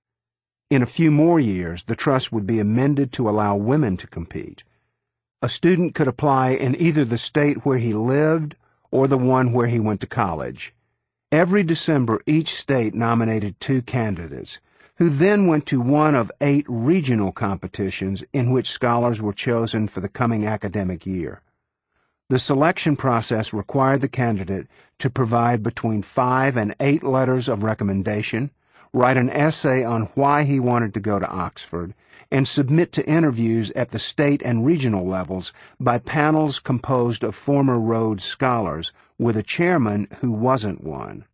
In a few more years, the trust would be amended to allow women to compete. A student could apply in either the state where he lived or the one where he went to college. Every December, each state nominated two candidates, who then went to one of eight regional competitions in which scholars were chosen for the coming academic year. The selection process required the candidate to provide between five and eight letters of recommendation, write an essay on why he wanted to go to Oxford, and submit to interviews at the state and regional levels by panels composed of former Rhodes Scholars, with a chairman who wasn't one.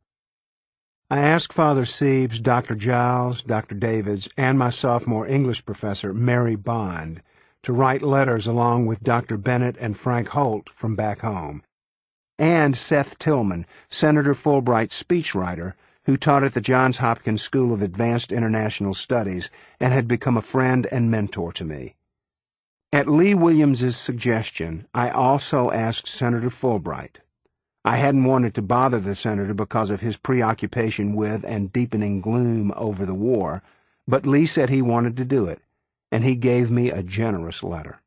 I asked Father Siebes, Doctor Giles, Doctor Davids, and my sophomore English professor, Mary Bond, to write letters along with Doctor Bennett and Frank Holt from back home, and Seth Tillman, Senator Fulbright's speechwriter, who taught at the Johns Hopkins School of Advanced International Studies and had become a friend and mentor to me. At Lee Williams's suggestion, I also asked Senator Fulbright. I hadn't wanted to bother the senator because of his preoccupation with and deepening gloom over the war, but Lee said he wanted to do it, and he gave me a generous letter.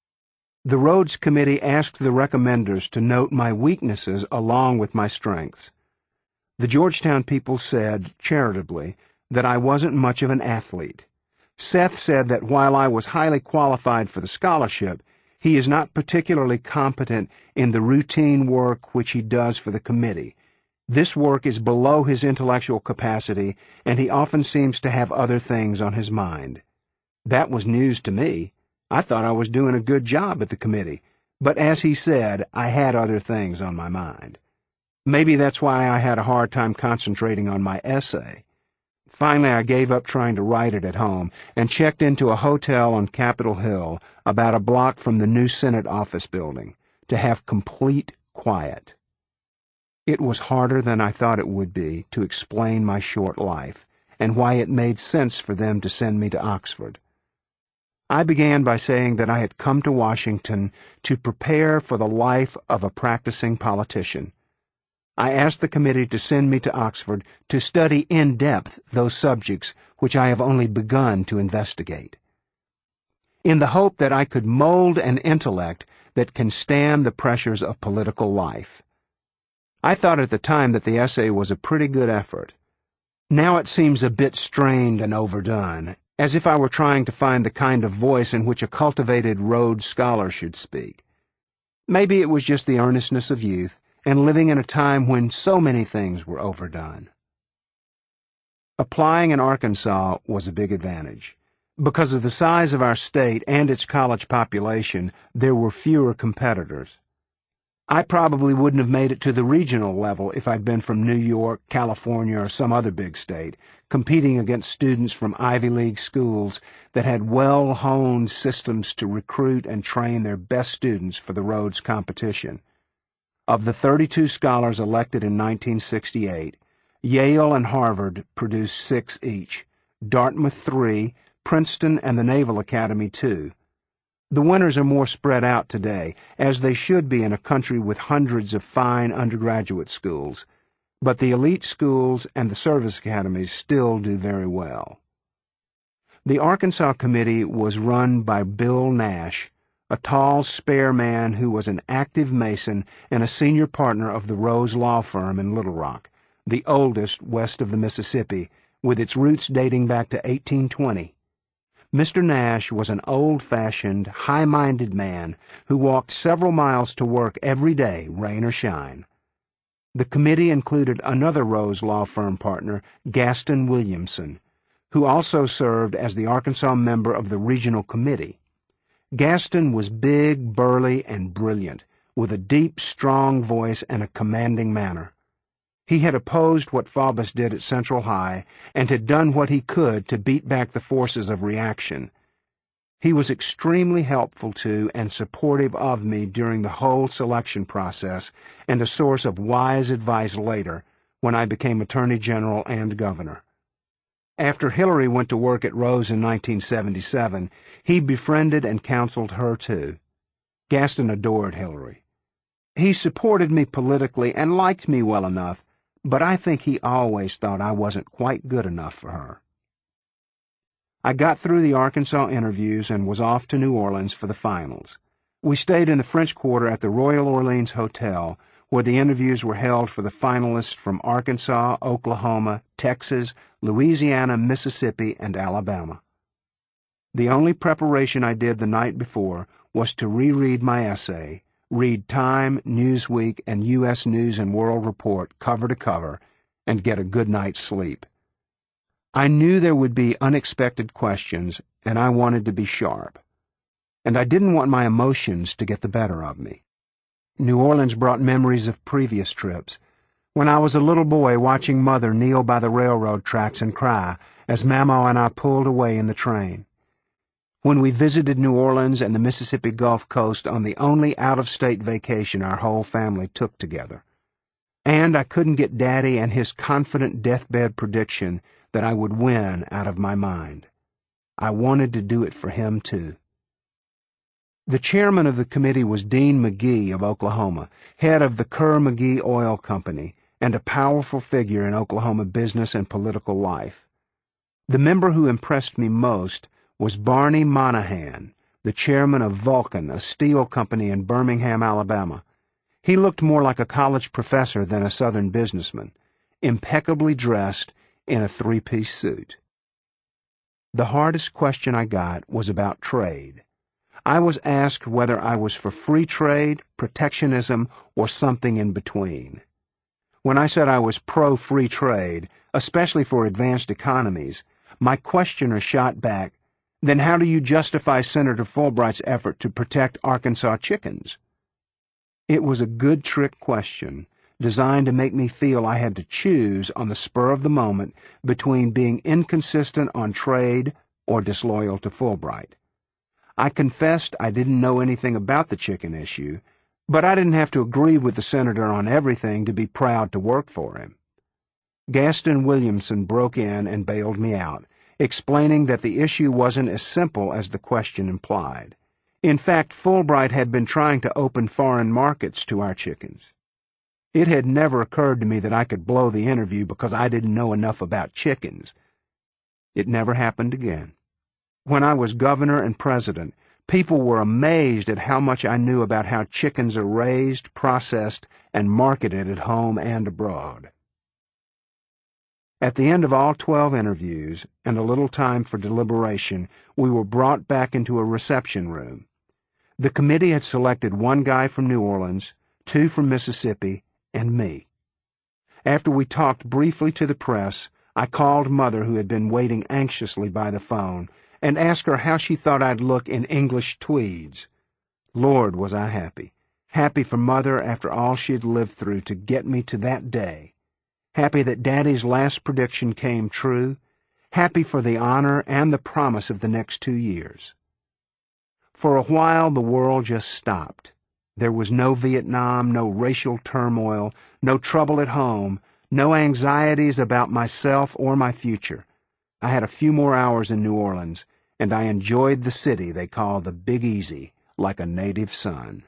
The Rhodes Committee asked the recommenders to note my weaknesses along with my strengths. The Georgetown people said, charitably, that I wasn't much of an athlete. Seth said that while I was highly qualified for the scholarship, he is not particularly competent in the routine work which he does for the committee, This work is below his intellectual capacity, and he often seems to have other things on his mind. That was news to me. I thought I was doing a good job at the committee, but as he said, I had other things on my mind. Maybe that's why I had a hard time concentrating on my essay. Finally, I gave up trying to write it at home and checked into a hotel on Capitol Hill, about a block from the new Senate office building, to have complete quiet. It was harder than I thought it would be to explain my short life and why it made sense for them to send me to Oxford. I began by saying that I had come to Washington to prepare for the life of a practicing politician. I asked the committee to send me to Oxford to study in depth those subjects which I have only begun to investigate, in the hope that I could mold an intellect that can stand the pressures of political life. I thought at the time that the essay was a pretty good effort. Now it seems a bit strained and overdone, as if I were trying to find the kind of voice in which a cultivated Rhodes Scholar should speak. Maybe it was just the earnestness of youth, and living in a time when so many things were overdone. Applying in Arkansas was a big advantage. Because of the size of our state and its college population, there were fewer competitors. I probably wouldn't have made it to the regional level if I'd been from New York, California, or some other big state, competing against students from Ivy League schools that had well-honed systems to recruit and train their best students for the Rhodes competition. Of the thirty-two scholars elected in nineteen sixty-eight, Yale and Harvard produced six each, Dartmouth three, Princeton and the Naval Academy two. The winners are more spread out today, as they should be in a country with hundreds of fine undergraduate schools, but the elite schools and the service academies still do very well. The Arkansas Committee was run by Bill Nash, a tall, spare man who was an active Mason and a senior partner of the Rose Law Firm in Little Rock, the oldest west of the Mississippi, with its roots dating back to eighteen twenty. Mister Nash was an old-fashioned, high-minded man who walked several miles to work every day, rain or shine. The committee included another Rose Law Firm partner, Gaston Williamson, who also served as the Arkansas member of the Regional Committee. Gaston was big, burly, and brilliant, with a deep, strong voice and a commanding manner. He had opposed what Faubus did at Central High and had done what he could to beat back the forces of reaction. He was extremely helpful to and supportive of me during the whole selection process and a source of wise advice later when I became Attorney General and Governor. After Hillary went to work at Rose in nineteen seventy-seven, he befriended and counseled her too. Gaston adored Hillary. He supported me politically and liked me well enough, but I think he always thought I wasn't quite good enough for her. I got through the Arkansas interviews and was off to New Orleans for the finals. We stayed in the French Quarter at the Royal Orleans Hotel, where the interviews were held for the finalists from Arkansas, Oklahoma, Texas, Louisiana, Mississippi, and Alabama. The only preparation I did the night before was to reread my essay, read Time, Newsweek, and U S News and World Report cover to cover, and get a good night's sleep. I knew there would be unexpected questions, and I wanted to be sharp. And I didn't want my emotions to get the better of me. New Orleans brought memories of previous trips, when I was a little boy watching Mother kneel by the railroad tracks and cry as Mama and I pulled away in the train. When we visited New Orleans and the Mississippi Gulf Coast on the only out-of-state vacation our whole family took together. And I couldn't get Daddy and his confident deathbed prediction that I would win out of my mind. I wanted to do it for him, too. The chairman of the committee was Dean McGee of Oklahoma, head of the Kerr-McGee Oil Company, and a powerful figure in Oklahoma business and political life. The member who impressed me most was Barney Monahan, the chairman of Vulcan, a steel company in Birmingham, Alabama. He looked more like a college professor than a Southern businessman, impeccably dressed in a three-piece suit. The hardest question I got was about trade. I was asked whether I was for free trade, protectionism, or something in between. When I said I was pro-free trade, especially for advanced economies, my questioner shot back, "Then how do you justify Senator Fulbright's effort to protect Arkansas chickens?" It was a good trick question, designed to make me feel I had to choose on the spur of the moment between being inconsistent on trade or disloyal to Fulbright. I confessed I didn't know anything about the chicken issue, but I didn't have to agree with the senator on everything to be proud to work for him. Gaston Williamson broke in and bailed me out, explaining that the issue wasn't as simple as the question implied. In fact, Fulbright had been trying to open foreign markets to our chickens. It had never occurred to me that I could blow the interview because I didn't know enough about chickens. It never happened again. When I was governor and president, people were amazed at how much I knew about how chickens are raised, processed, and marketed at home and abroad. At the end of all twelve interviews, and a little time for deliberation, we were brought back into a reception room. The committee had selected one guy from New Orleans, two from Mississippi, and me. After we talked briefly to the press, I called Mother, who had been waiting anxiously by the phone, and asked her how she thought I'd look in English tweeds. Lord, was I happy. Happy for Mother after all she had lived through to get me to that day. Happy that Daddy's last prediction came true. Happy for the honor and the promise of the next two years. For a while, the world just stopped. There was no Vietnam, no racial turmoil, no trouble at home, no anxieties about myself or my future. I had a few more hours in New Orleans, and I enjoyed the city they call the Big Easy like a native son.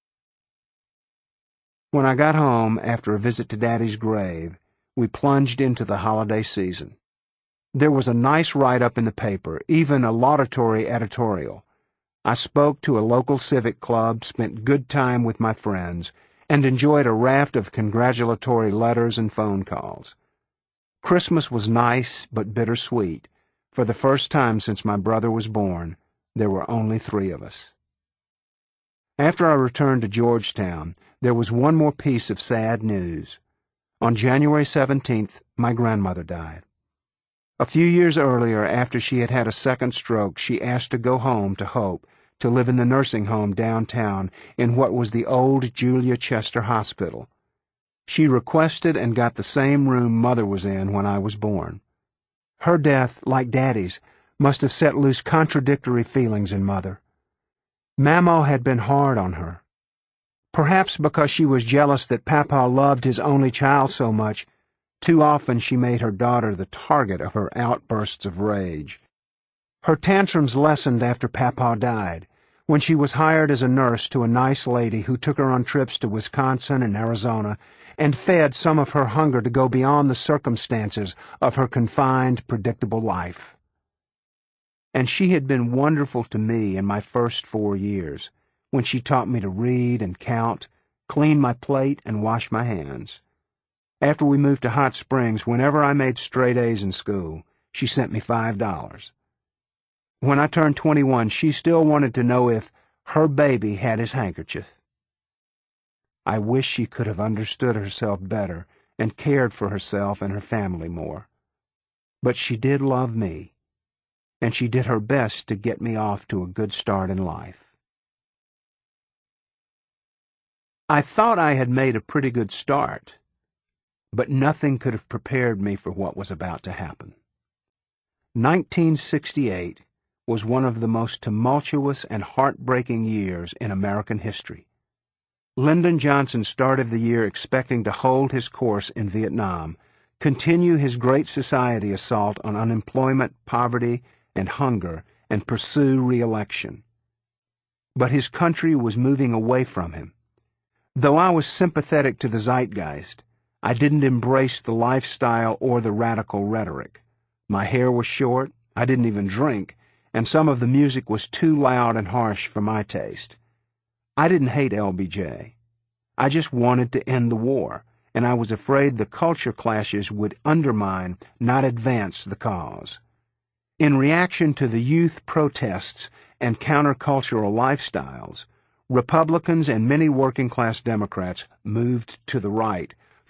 When I got home after a visit to Daddy's grave, we plunged into the holiday season. There was a nice write-up in the paper, even a laudatory editorial. I spoke to a local civic club, spent good time with my friends, and enjoyed a raft of congratulatory letters and phone calls. Christmas was nice but bittersweet. For the first time since my brother was born, there were only three of us. After I returned to Georgetown, there was one more piece of sad news. On January seventeenth, my grandmother died. A few years earlier, after she had had a second stroke, she asked to go home to Hope, to live in the nursing home downtown in what was the old Julia Chester Hospital. She requested and got the same room Mother was in when I was born. Her death, like Daddy's, must have set loose contradictory feelings in Mother. Mamaw had been hard on her. Perhaps because she was jealous that Papa loved his only child so much, too often she made her daughter the target of her outbursts of rage. Her tantrums lessened after Papa died, when she was hired as a nurse to a nice lady who took her on trips to Wisconsin and Arizona and fed some of her hunger to go beyond the circumstances of her confined, predictable life. And she had been wonderful to me in my first four years, when she taught me to read and count, clean my plate, and wash my hands. After we moved to Hot Springs, whenever I made straight A's in school, she sent me five dollars. When I turned twenty-one, she still wanted to know if her baby had his handkerchief. I wish she could have understood herself better and cared for herself and her family more. But she did love me, and she did her best to get me off to a good start in life. I thought I had made a pretty good start, but nothing could have prepared me for what was about to happen. nineteen sixty-eight was one of the most tumultuous and heartbreaking years in American history. Lyndon Johnson started the year expecting to hold his course in Vietnam, continue his Great Society assault on unemployment, poverty, and hunger, and pursue re-election. But his country was moving away from him. Though I was sympathetic to the zeitgeist, I didn't embrace the lifestyle or the radical rhetoric. My hair was short, I didn't even drink, and some of the music was too loud and harsh for my taste. I didn't hate L B J. I just wanted to end the war, and I was afraid the culture clashes would undermine, not advance, the cause. In reaction to the youth protests and countercultural lifestyles, Republicans and many working-class Democrats moved to the right,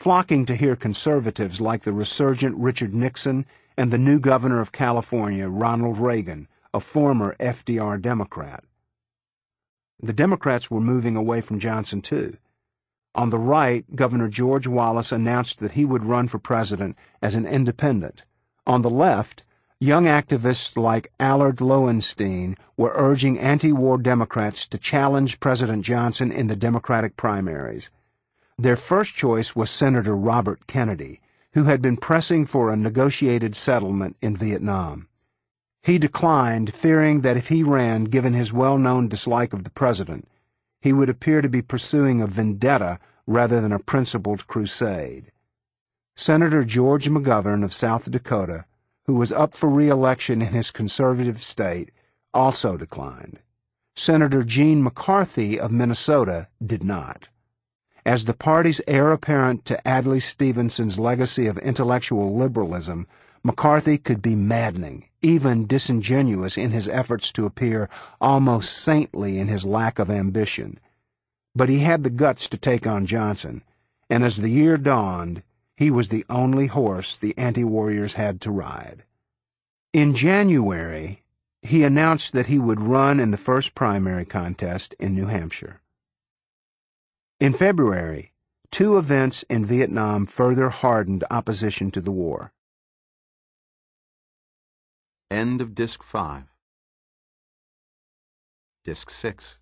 flocking to hear conservatives like the resurgent Richard Nixon and the new governor of California, Ronald Reagan, a former F D R Democrat. The Democrats were moving away from Johnson, too. On the right, Governor George Wallace announced that he would run for president as an independent. On the left, young activists like Allard Lowenstein were urging anti-war Democrats to challenge President Johnson in the Democratic primaries. Their first choice was Senator Robert Kennedy, who had been pressing for a negotiated settlement in Vietnam. He declined, fearing that if he ran, given his well-known dislike of the president, he would appear to be pursuing a vendetta rather than a principled crusade. Senator George McGovern of South Dakota, who was up for re-election in his conservative state, also declined. Senator Gene McCarthy of Minnesota did not. As the party's heir apparent to Adlai Stevenson's legacy of intellectual liberalism, McCarthy could be maddening, even disingenuous in his efforts to appear almost saintly in his lack of ambition. But he had the guts to take on Johnson, and as the year dawned, he was the only horse the anti-warriors had to ride. In January, he announced that he would run in the first primary contest in New Hampshire. In February, two events in Vietnam further hardened opposition to the war. End of Disc five. Disc six.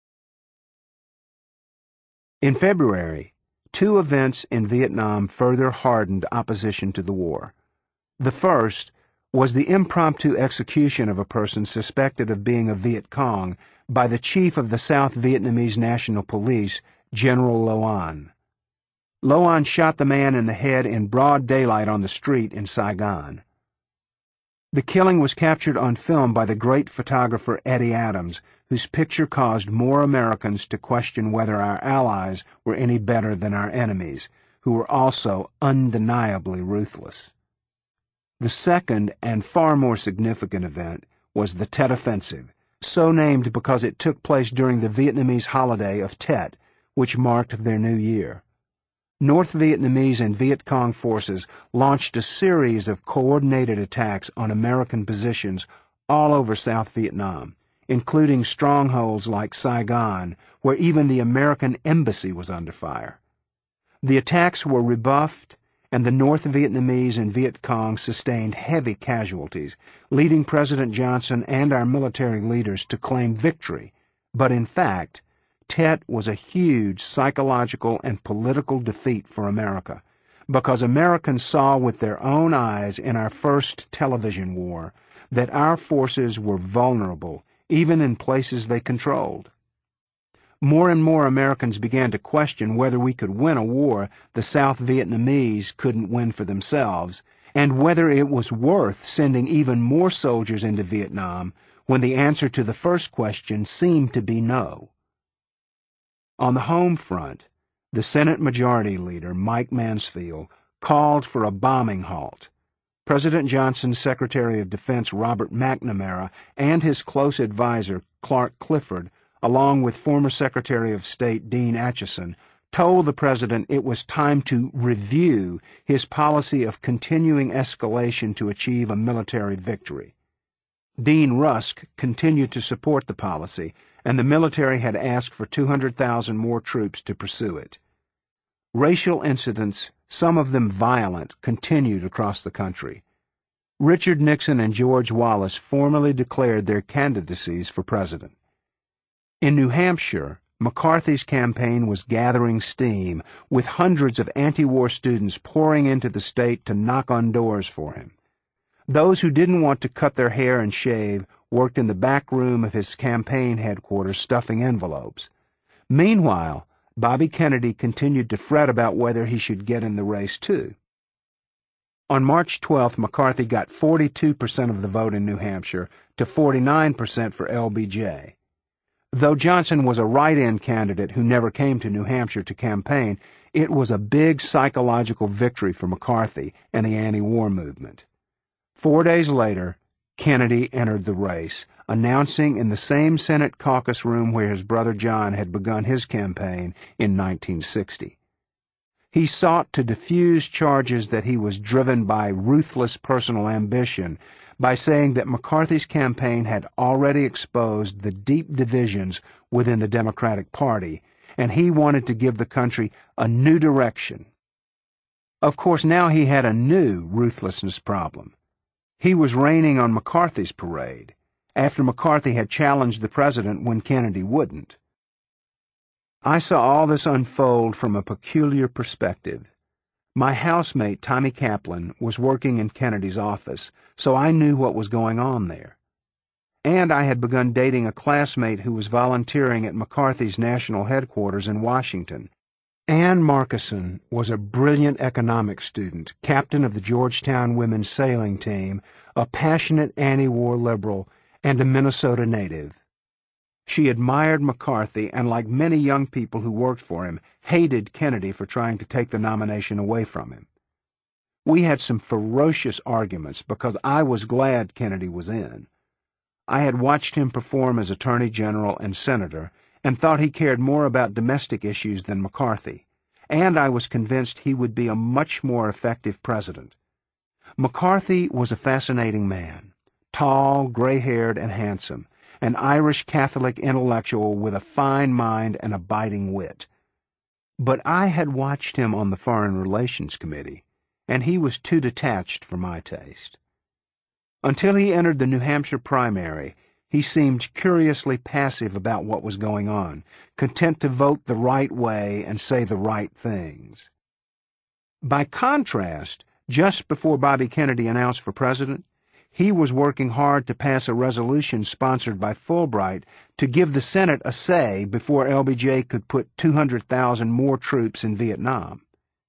In February, two events in Vietnam further hardened opposition to the war. The first was the impromptu execution of a person suspected of being a Viet Cong by the chief of the South Vietnamese National Police, General Lo An. Lo An shot the man in the head in broad daylight on the street in Saigon. The killing was captured on film by the great photographer Eddie Adams, whose picture caused more Americans to question whether our allies were any better than our enemies, who were also undeniably ruthless. The second and far more significant event was the Tet Offensive, so named because it took place during the Vietnamese holiday of Tet, which marked their new year. North Vietnamese and Viet Cong forces launched a series of coordinated attacks on American positions all over South Vietnam, including strongholds like Saigon, where even the American embassy was under fire. The attacks were rebuffed, and the North Vietnamese and Viet Cong sustained heavy casualties, leading President Johnson and our military leaders to claim victory, but in fact, Tet was a huge psychological and political defeat for America, because Americans saw with their own eyes in our first television war that our forces were vulnerable, even in places they controlled. More and more Americans began to question whether we could win a war the South Vietnamese couldn't win for themselves, and whether it was worth sending even more soldiers into Vietnam when the answer to the first question seemed to be no. On the home front, the Senate Majority Leader, Mike Mansfield, called for a bombing halt. President Johnson's Secretary of Defense, Robert McNamara, and his close advisor, Clark Clifford, along with former Secretary of State Dean Acheson, told the president it was time to review his policy of continuing escalation to achieve a military victory. Dean Rusk continued to support the policy, and the military had asked for two hundred thousand more troops to pursue it. Racial incidents, some of them violent, continued across the country. Richard Nixon and George Wallace formally declared their candidacies for president. In New Hampshire, McCarthy's campaign was gathering steam, with hundreds of anti-war students pouring into the state to knock on doors for him. Those who didn't want to cut their hair and shave worked in the back room of his campaign headquarters stuffing envelopes. Meanwhile, Bobby Kennedy continued to fret about whether he should get in the race, too. On March twelfth, McCarthy got forty-two percent of the vote in New Hampshire to forty-nine percent for L B J. Though Johnson was a write-in candidate who never came to New Hampshire to campaign, it was a big psychological victory for McCarthy and the anti-war movement. Four days later, Kennedy entered the race, announcing in the same Senate caucus room where his brother John had begun his campaign in nineteen sixty. He sought to diffuse charges that he was driven by ruthless personal ambition by saying that McCarthy's campaign had already exposed the deep divisions within the Democratic Party, and he wanted to give the country a new direction. Of course, now he had a new ruthlessness problem. He was raining on McCarthy's parade, after McCarthy had challenged the president when Kennedy wouldn't. I saw all this unfold from a peculiar perspective. My housemate, Tommy Kaplan, was working in Kennedy's office, so I knew what was going on there. And I had begun dating a classmate who was volunteering at McCarthy's national headquarters in Washington. Ann Markison was a brilliant economics student, captain of the Georgetown women's sailing team, a passionate anti-war liberal, and a Minnesota native. She admired McCarthy and, like many young people who worked for him, hated Kennedy for trying to take the nomination away from him. We had some ferocious arguments because I was glad Kennedy was in. I had watched him perform as Attorney General and Senator and thought he cared more about domestic issues than McCarthy, and I was convinced he would be a much more effective president. McCarthy was a fascinating man, tall, gray-haired, and handsome, an Irish Catholic intellectual with a fine mind and a biting wit. But I had watched him on the Foreign Relations Committee, and he was too detached for my taste. Until he entered the New Hampshire primary, he seemed curiously passive about what was going on, content to vote the right way and say the right things. By contrast, just before Bobby Kennedy announced for president, he was working hard to pass a resolution sponsored by Fulbright to give the Senate a say before L B J could put two hundred thousand more troops in Vietnam.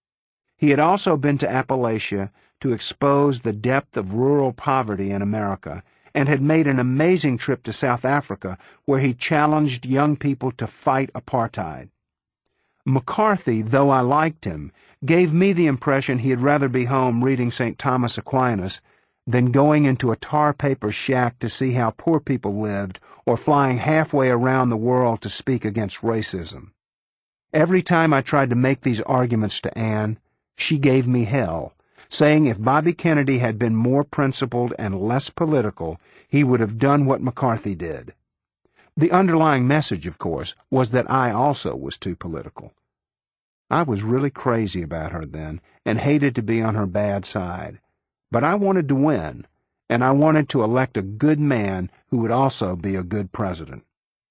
He had also been to Appalachia to expose the depth of rural poverty in America, and had made an amazing trip to South Africa where he challenged young people to fight apartheid. McCarthy, though I liked him, gave me the impression he'd rather be home reading Saint Thomas Aquinas than going into a tar paper shack to see how poor people lived or flying halfway around the world to speak against racism. Every time I tried to make these arguments to Ann, she gave me hell, saying if Bobby Kennedy had been more principled and less political, he would have done what McCarthy did. The underlying message, of course, was that I also was too political. I was really crazy about her then, and hated to be on her bad side. But I wanted to win, and I wanted to elect a good man who would also be a good president.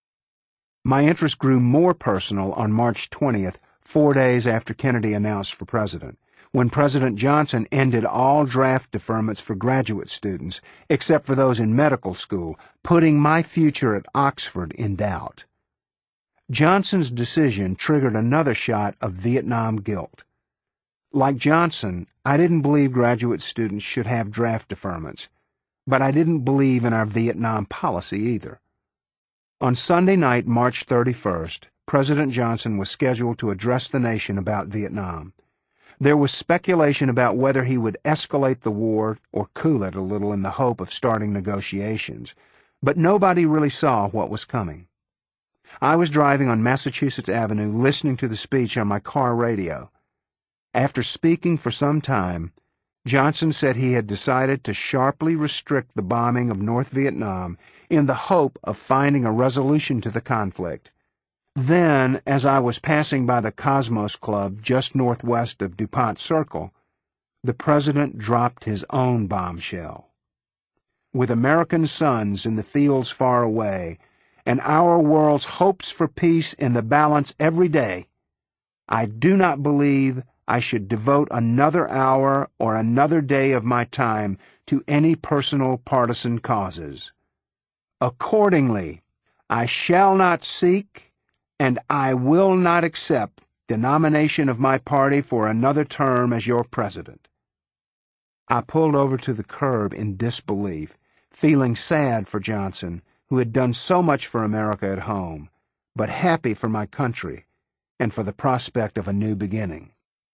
My interest grew more personal on March twentieth, four days after Kennedy announced for president, when President Johnson ended all draft deferments for graduate students, except for those in medical school, putting my future at Oxford in doubt. Johnson's decision triggered another shot of Vietnam guilt. Like Johnson, I didn't believe graduate students should have draft deferments, but I didn't believe in our Vietnam policy either. On Sunday night, March thirty-first, President Johnson was scheduled to address the nation about Vietnam. There was speculation about whether he would escalate the war or cool it a little in the hope of starting negotiations, but nobody really saw what was coming. I was driving on Massachusetts Avenue listening to the speech on my car radio. After speaking for some time, Johnson said he had decided to sharply restrict the bombing of North Vietnam in the hope of finding a resolution to the conflict. Then, as I was passing by the Cosmos Club just northwest of DuPont Circle, the president dropped his own bombshell. With American sons in the fields far away, and our world's hopes for peace in the balance every day, I do not believe I should devote another hour or another day of my time to any personal partisan causes. Accordingly, I shall not seek and I will not accept the nomination of my party for another term as your president. I pulled over to the curb in disbelief, feeling sad for Johnson, who had done so much for America at home, but happy for my country and for the prospect of a new beginning.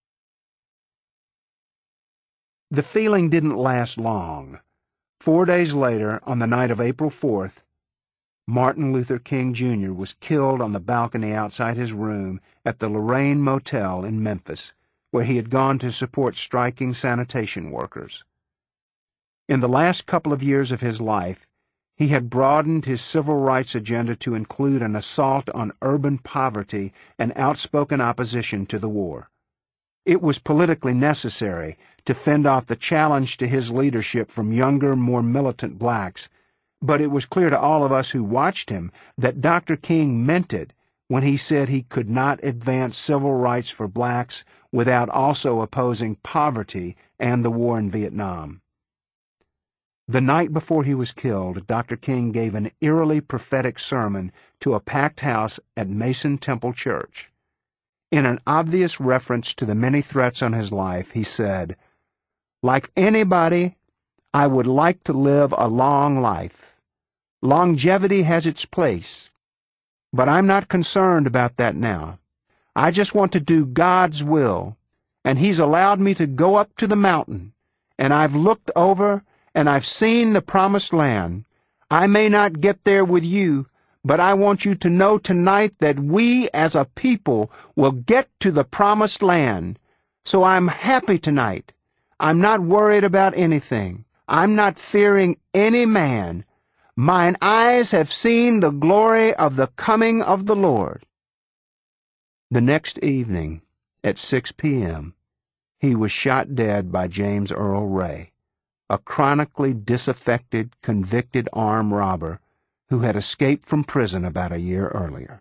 The feeling didn't last long. Four days later, on the night of April fourth, Martin Luther King Junior was killed on the balcony outside his room at the Lorraine Motel in Memphis, where he had gone to support striking sanitation workers. In the last couple of years of his life, he had broadened his civil rights agenda to include an assault on urban poverty and outspoken opposition to the war. It was politically necessary to fend off the challenge to his leadership from younger, more militant blacks, but it was clear to all of us who watched him that Doctor King meant it when he said he could not advance civil rights for blacks without also opposing poverty and the war in Vietnam. The night before he was killed, Doctor King gave an eerily prophetic sermon to a packed house at Mason Temple Church. In an obvious reference to the many threats on his life, he said, "Like anybody, I would like to live a long life. Longevity has its place, but I'm not concerned about that now. I just want to do God's will, and He's allowed me to go up to the mountain, and I've looked over and I've seen the promised land. I may not get there with you, but I want you to know tonight that we as a people will get to the promised land. So I'm happy tonight. I'm not worried about anything. I'm not fearing any man. Mine eyes have seen the glory of the coming of the Lord." The next evening, at six p m, he was shot dead by James Earl Ray, a chronically disaffected, convicted armed robber who had escaped from prison about a year earlier.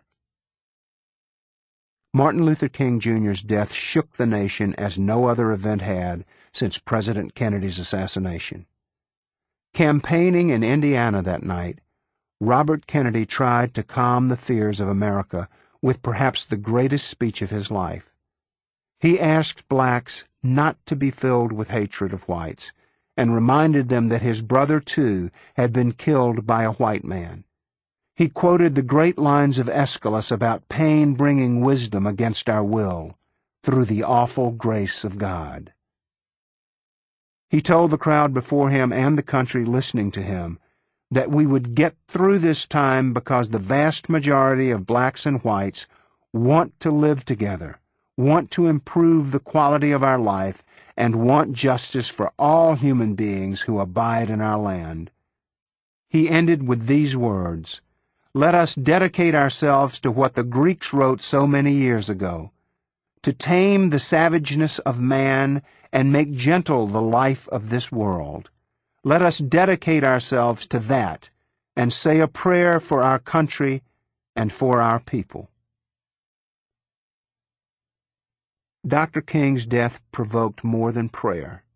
Martin Luther King Junior's death shook the nation as no other event had since President Kennedy's assassination. Campaigning in Indiana that night, Robert Kennedy tried to calm the fears of America with perhaps the greatest speech of his life. He asked blacks not to be filled with hatred of whites, and reminded them that his brother, too, had been killed by a white man. He quoted the great lines of Aeschylus about pain bringing wisdom against our will, through the awful grace of God. He told the crowd before him and the country listening to him that we would get through this time because the vast majority of blacks and whites want to live together, want to improve the quality of our life, and want justice for all human beings who abide in our land. He ended with these words, "Let us dedicate ourselves to what the Greeks wrote so many years ago, to tame the savageness of man and make gentle the life of this world. Let us dedicate ourselves to that and say a prayer for our country and for our people." Doctor King's death provoked more than prayer.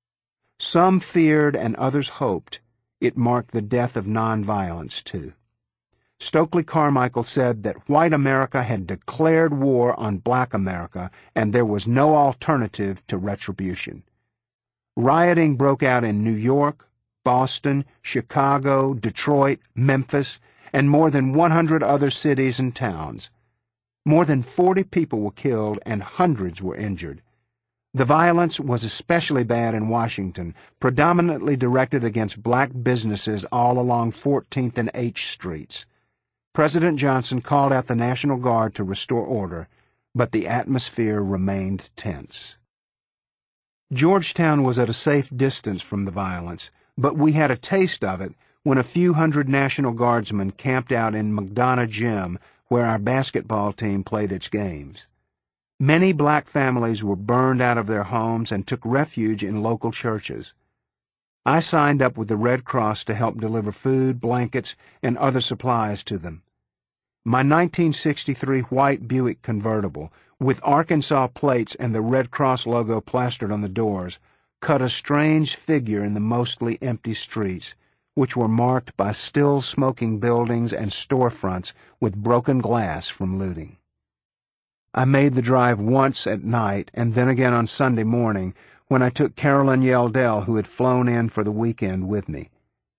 Some feared and others hoped it marked the death of nonviolence, too. Stokely Carmichael said that white America had declared war on black America and there was no alternative to retribution. Rioting broke out in New York, Boston, Chicago, Detroit, Memphis, and more than one hundred other cities and towns. More than forty people were killed and hundreds were injured. The violence was especially bad in Washington, predominantly directed against black businesses all along fourteenth and H Streets. President Johnson called out the National Guard to restore order, but the atmosphere remained tense. Georgetown was at a safe distance from the violence, but we had a taste of it when a few hundred National Guardsmen camped out in McDonough Gym, where our basketball team played its games. Many black families were burned out of their homes and took refuge in local churches. I signed up with the Red Cross to help deliver food, blankets, and other supplies to them. My nineteen sixty-three white Buick convertible, with Arkansas plates and the Red Cross logo plastered on the doors, cut a strange figure in the mostly empty streets, which were marked by still smoking buildings and storefronts with broken glass from looting. I made the drive once at night and then again on Sunday morning when I took Carolyn Yeldell, who had flown in for the weekend, with me.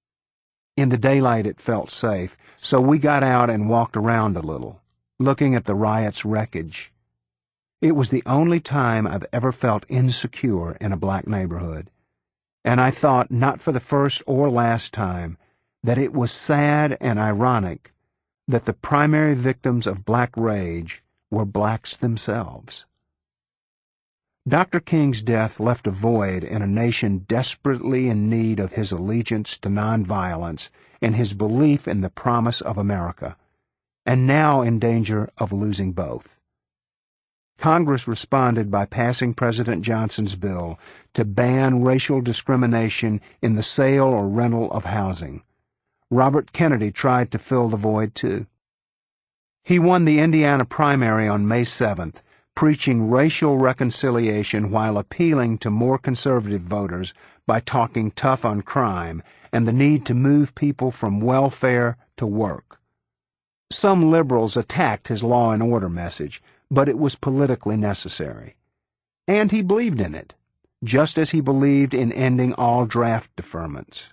In the daylight it felt safe, so we got out and walked around a little, looking at the riot's wreckage. It was the only time I've ever felt insecure in a black neighborhood, and I thought, not for the first or last time, that it was sad and ironic that the primary victims of black rage were blacks themselves. Doctor King's death left a void in a nation desperately in need of his allegiance to nonviolence and his belief in the promise of America, and now in danger of losing both. Congress responded by passing President Johnson's bill to ban racial discrimination in the sale or rental of housing. Robert Kennedy tried to fill the void, too. He won the Indiana primary on May seventh, preaching racial reconciliation while appealing to more conservative voters by talking tough on crime and the need to move people from welfare to work. Some liberals attacked his law and order message, but it was politically necessary. And he believed in it, just as he believed in ending all draft deferments.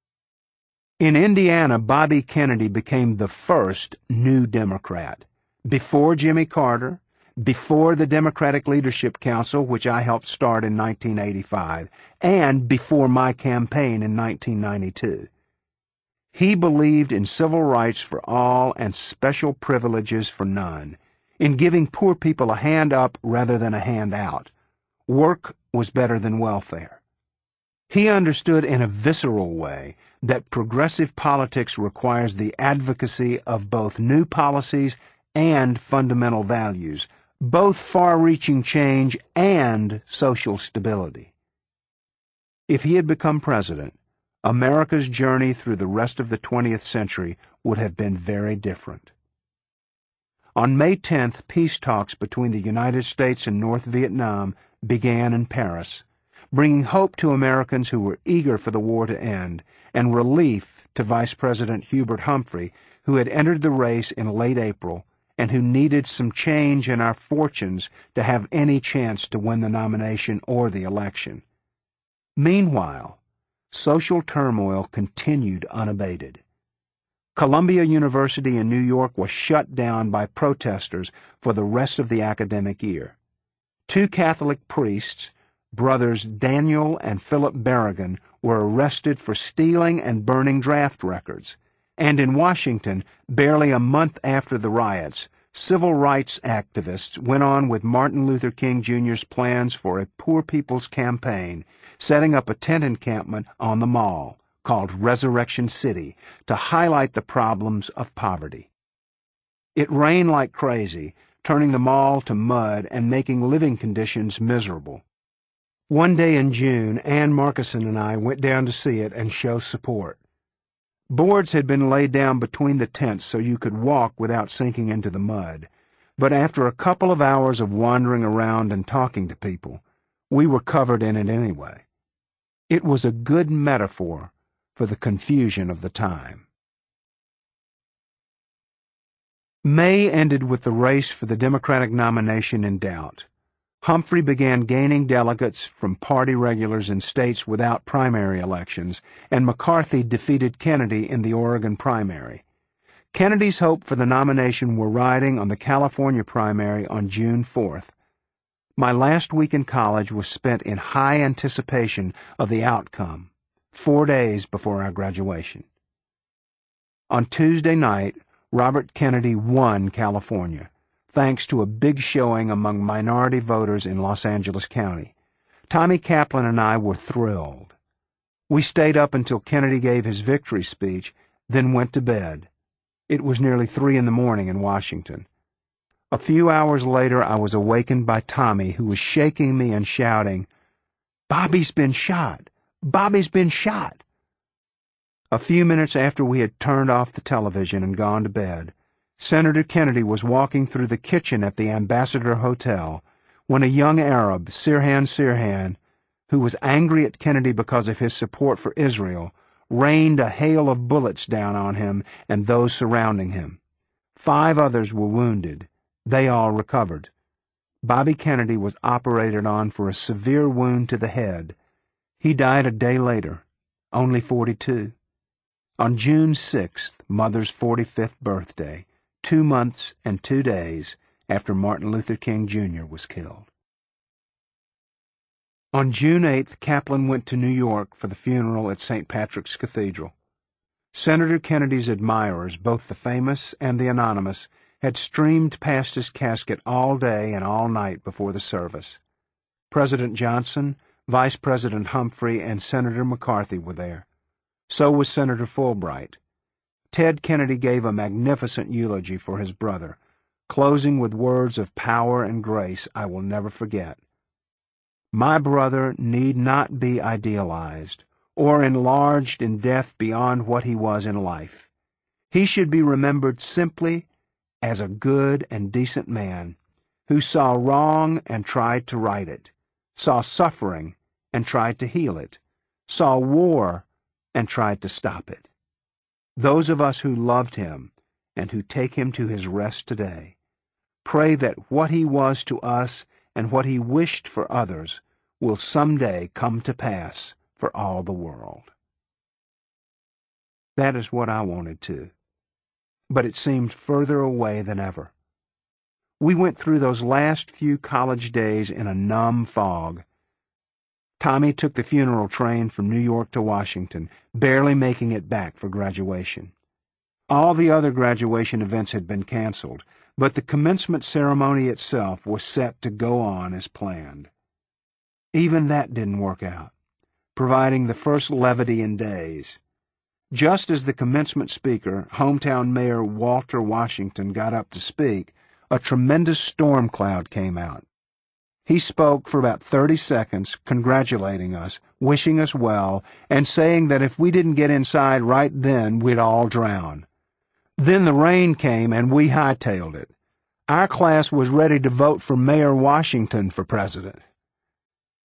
In Indiana, Bobby Kennedy became the first new Democrat. Before Jimmy Carter, before the Democratic Leadership Council, which I helped start in nineteen eighty-five, and before my campaign in nineteen ninety-two. He believed in civil rights for all and special privileges for none, in giving poor people a hand up rather than a hand out. Work was better than welfare. He understood in a visceral way that progressive politics requires the advocacy of both new policies and fundamental values, both far-reaching change and social stability. If he had become president, America's journey through the rest of the twentieth century would have been very different. On May tenth, peace talks between the United States and North Vietnam began in Paris, bringing hope to Americans who were eager for the war to end, and relief to Vice President Hubert Humphrey, who had entered the race in late April and who needed some change in our fortunes to have any chance to win the nomination or the election. Meanwhile, social turmoil continued unabated. Columbia University in New York was shut down by protesters for the rest of the academic year. Two Catholic priests, brothers Daniel and Philip Berrigan, were arrested for stealing and burning draft records. And in Washington, barely a month after the riots, civil rights activists went on with Martin Luther King Junior's plans for a poor people's campaign, setting up a tent encampment on the Mall, called Resurrection City, to highlight the problems of poverty. It rained like crazy, turning the Mall to mud and making living conditions miserable. One day in June, Ann Markison and I went down to see it and show support. Boards had been laid down between the tents so you could walk without sinking into the mud, but after a couple of hours of wandering around and talking to people, we were covered in it anyway. It was a good metaphor for the confusion of the time. May ended with the race for the Democratic nomination in doubt. Humphrey began gaining delegates from party regulars in states without primary elections, and McCarthy defeated Kennedy in the Oregon primary. Kennedy's hope for the nomination were riding on the California primary on June fourth. My last week in college was spent in high anticipation of the outcome, four days before our graduation. On Tuesday night, Robert Kennedy won California, thanks to a big showing among minority voters in Los Angeles County. Tommy Kaplan and I were thrilled. We stayed up until Kennedy gave his victory speech, then went to bed. It was nearly three in the morning in Washington. A few hours later, I was awakened by Tommy, who was shaking me and shouting, "Bobby's been shot! Bobby's been shot!" A few minutes after we had turned off the television and gone to bed, Senator Kennedy was walking through the kitchen at the Ambassador Hotel when a young Arab, Sirhan Sirhan, who was angry at Kennedy because of his support for Israel, rained a hail of bullets down on him and those surrounding him. Five others were wounded. They all recovered. Bobby Kennedy was operated on for a severe wound to the head. He died a day later, only forty-two. On June sixth, Mother's forty-fifth birthday, two months and two days after Martin Luther King Junior was killed. On June eighth, Kaplan went to New York for the funeral at Saint Patrick's Cathedral. Senator Kennedy's admirers, both the famous and the anonymous, had streamed past his casket all day and all night before the service. President Johnson, Vice President Humphrey, and Senator McCarthy were there. So was Senator Fulbright. Ted Kennedy gave a magnificent eulogy for his brother, closing with words of power and grace I will never forget. "My brother need not be idealized or enlarged in death beyond what he was in life. He should be remembered simply as a good and decent man who saw wrong and tried to right it, saw suffering and tried to heal it, saw war and tried to stop it. Those of us who loved him and who take him to his rest today pray that what he was to us and what he wished for others will someday come to pass for all the world." That is what I wanted to, but it seemed further away than ever. We went through those last few college days in a numb fog. Tommy took the funeral train from New York to Washington, barely making it back for graduation. All the other graduation events had been canceled, but the commencement ceremony itself was set to go on as planned. Even that didn't work out, providing the first levity in days. Just as the commencement speaker, hometown Mayor Walter Washington, got up to speak, a tremendous storm cloud came out. He spoke for about thirty seconds, congratulating us, wishing us well, and saying that if we didn't get inside right then, we'd all drown. Then the rain came, and we hightailed it. Our class was ready to vote for Mayor Washington for president.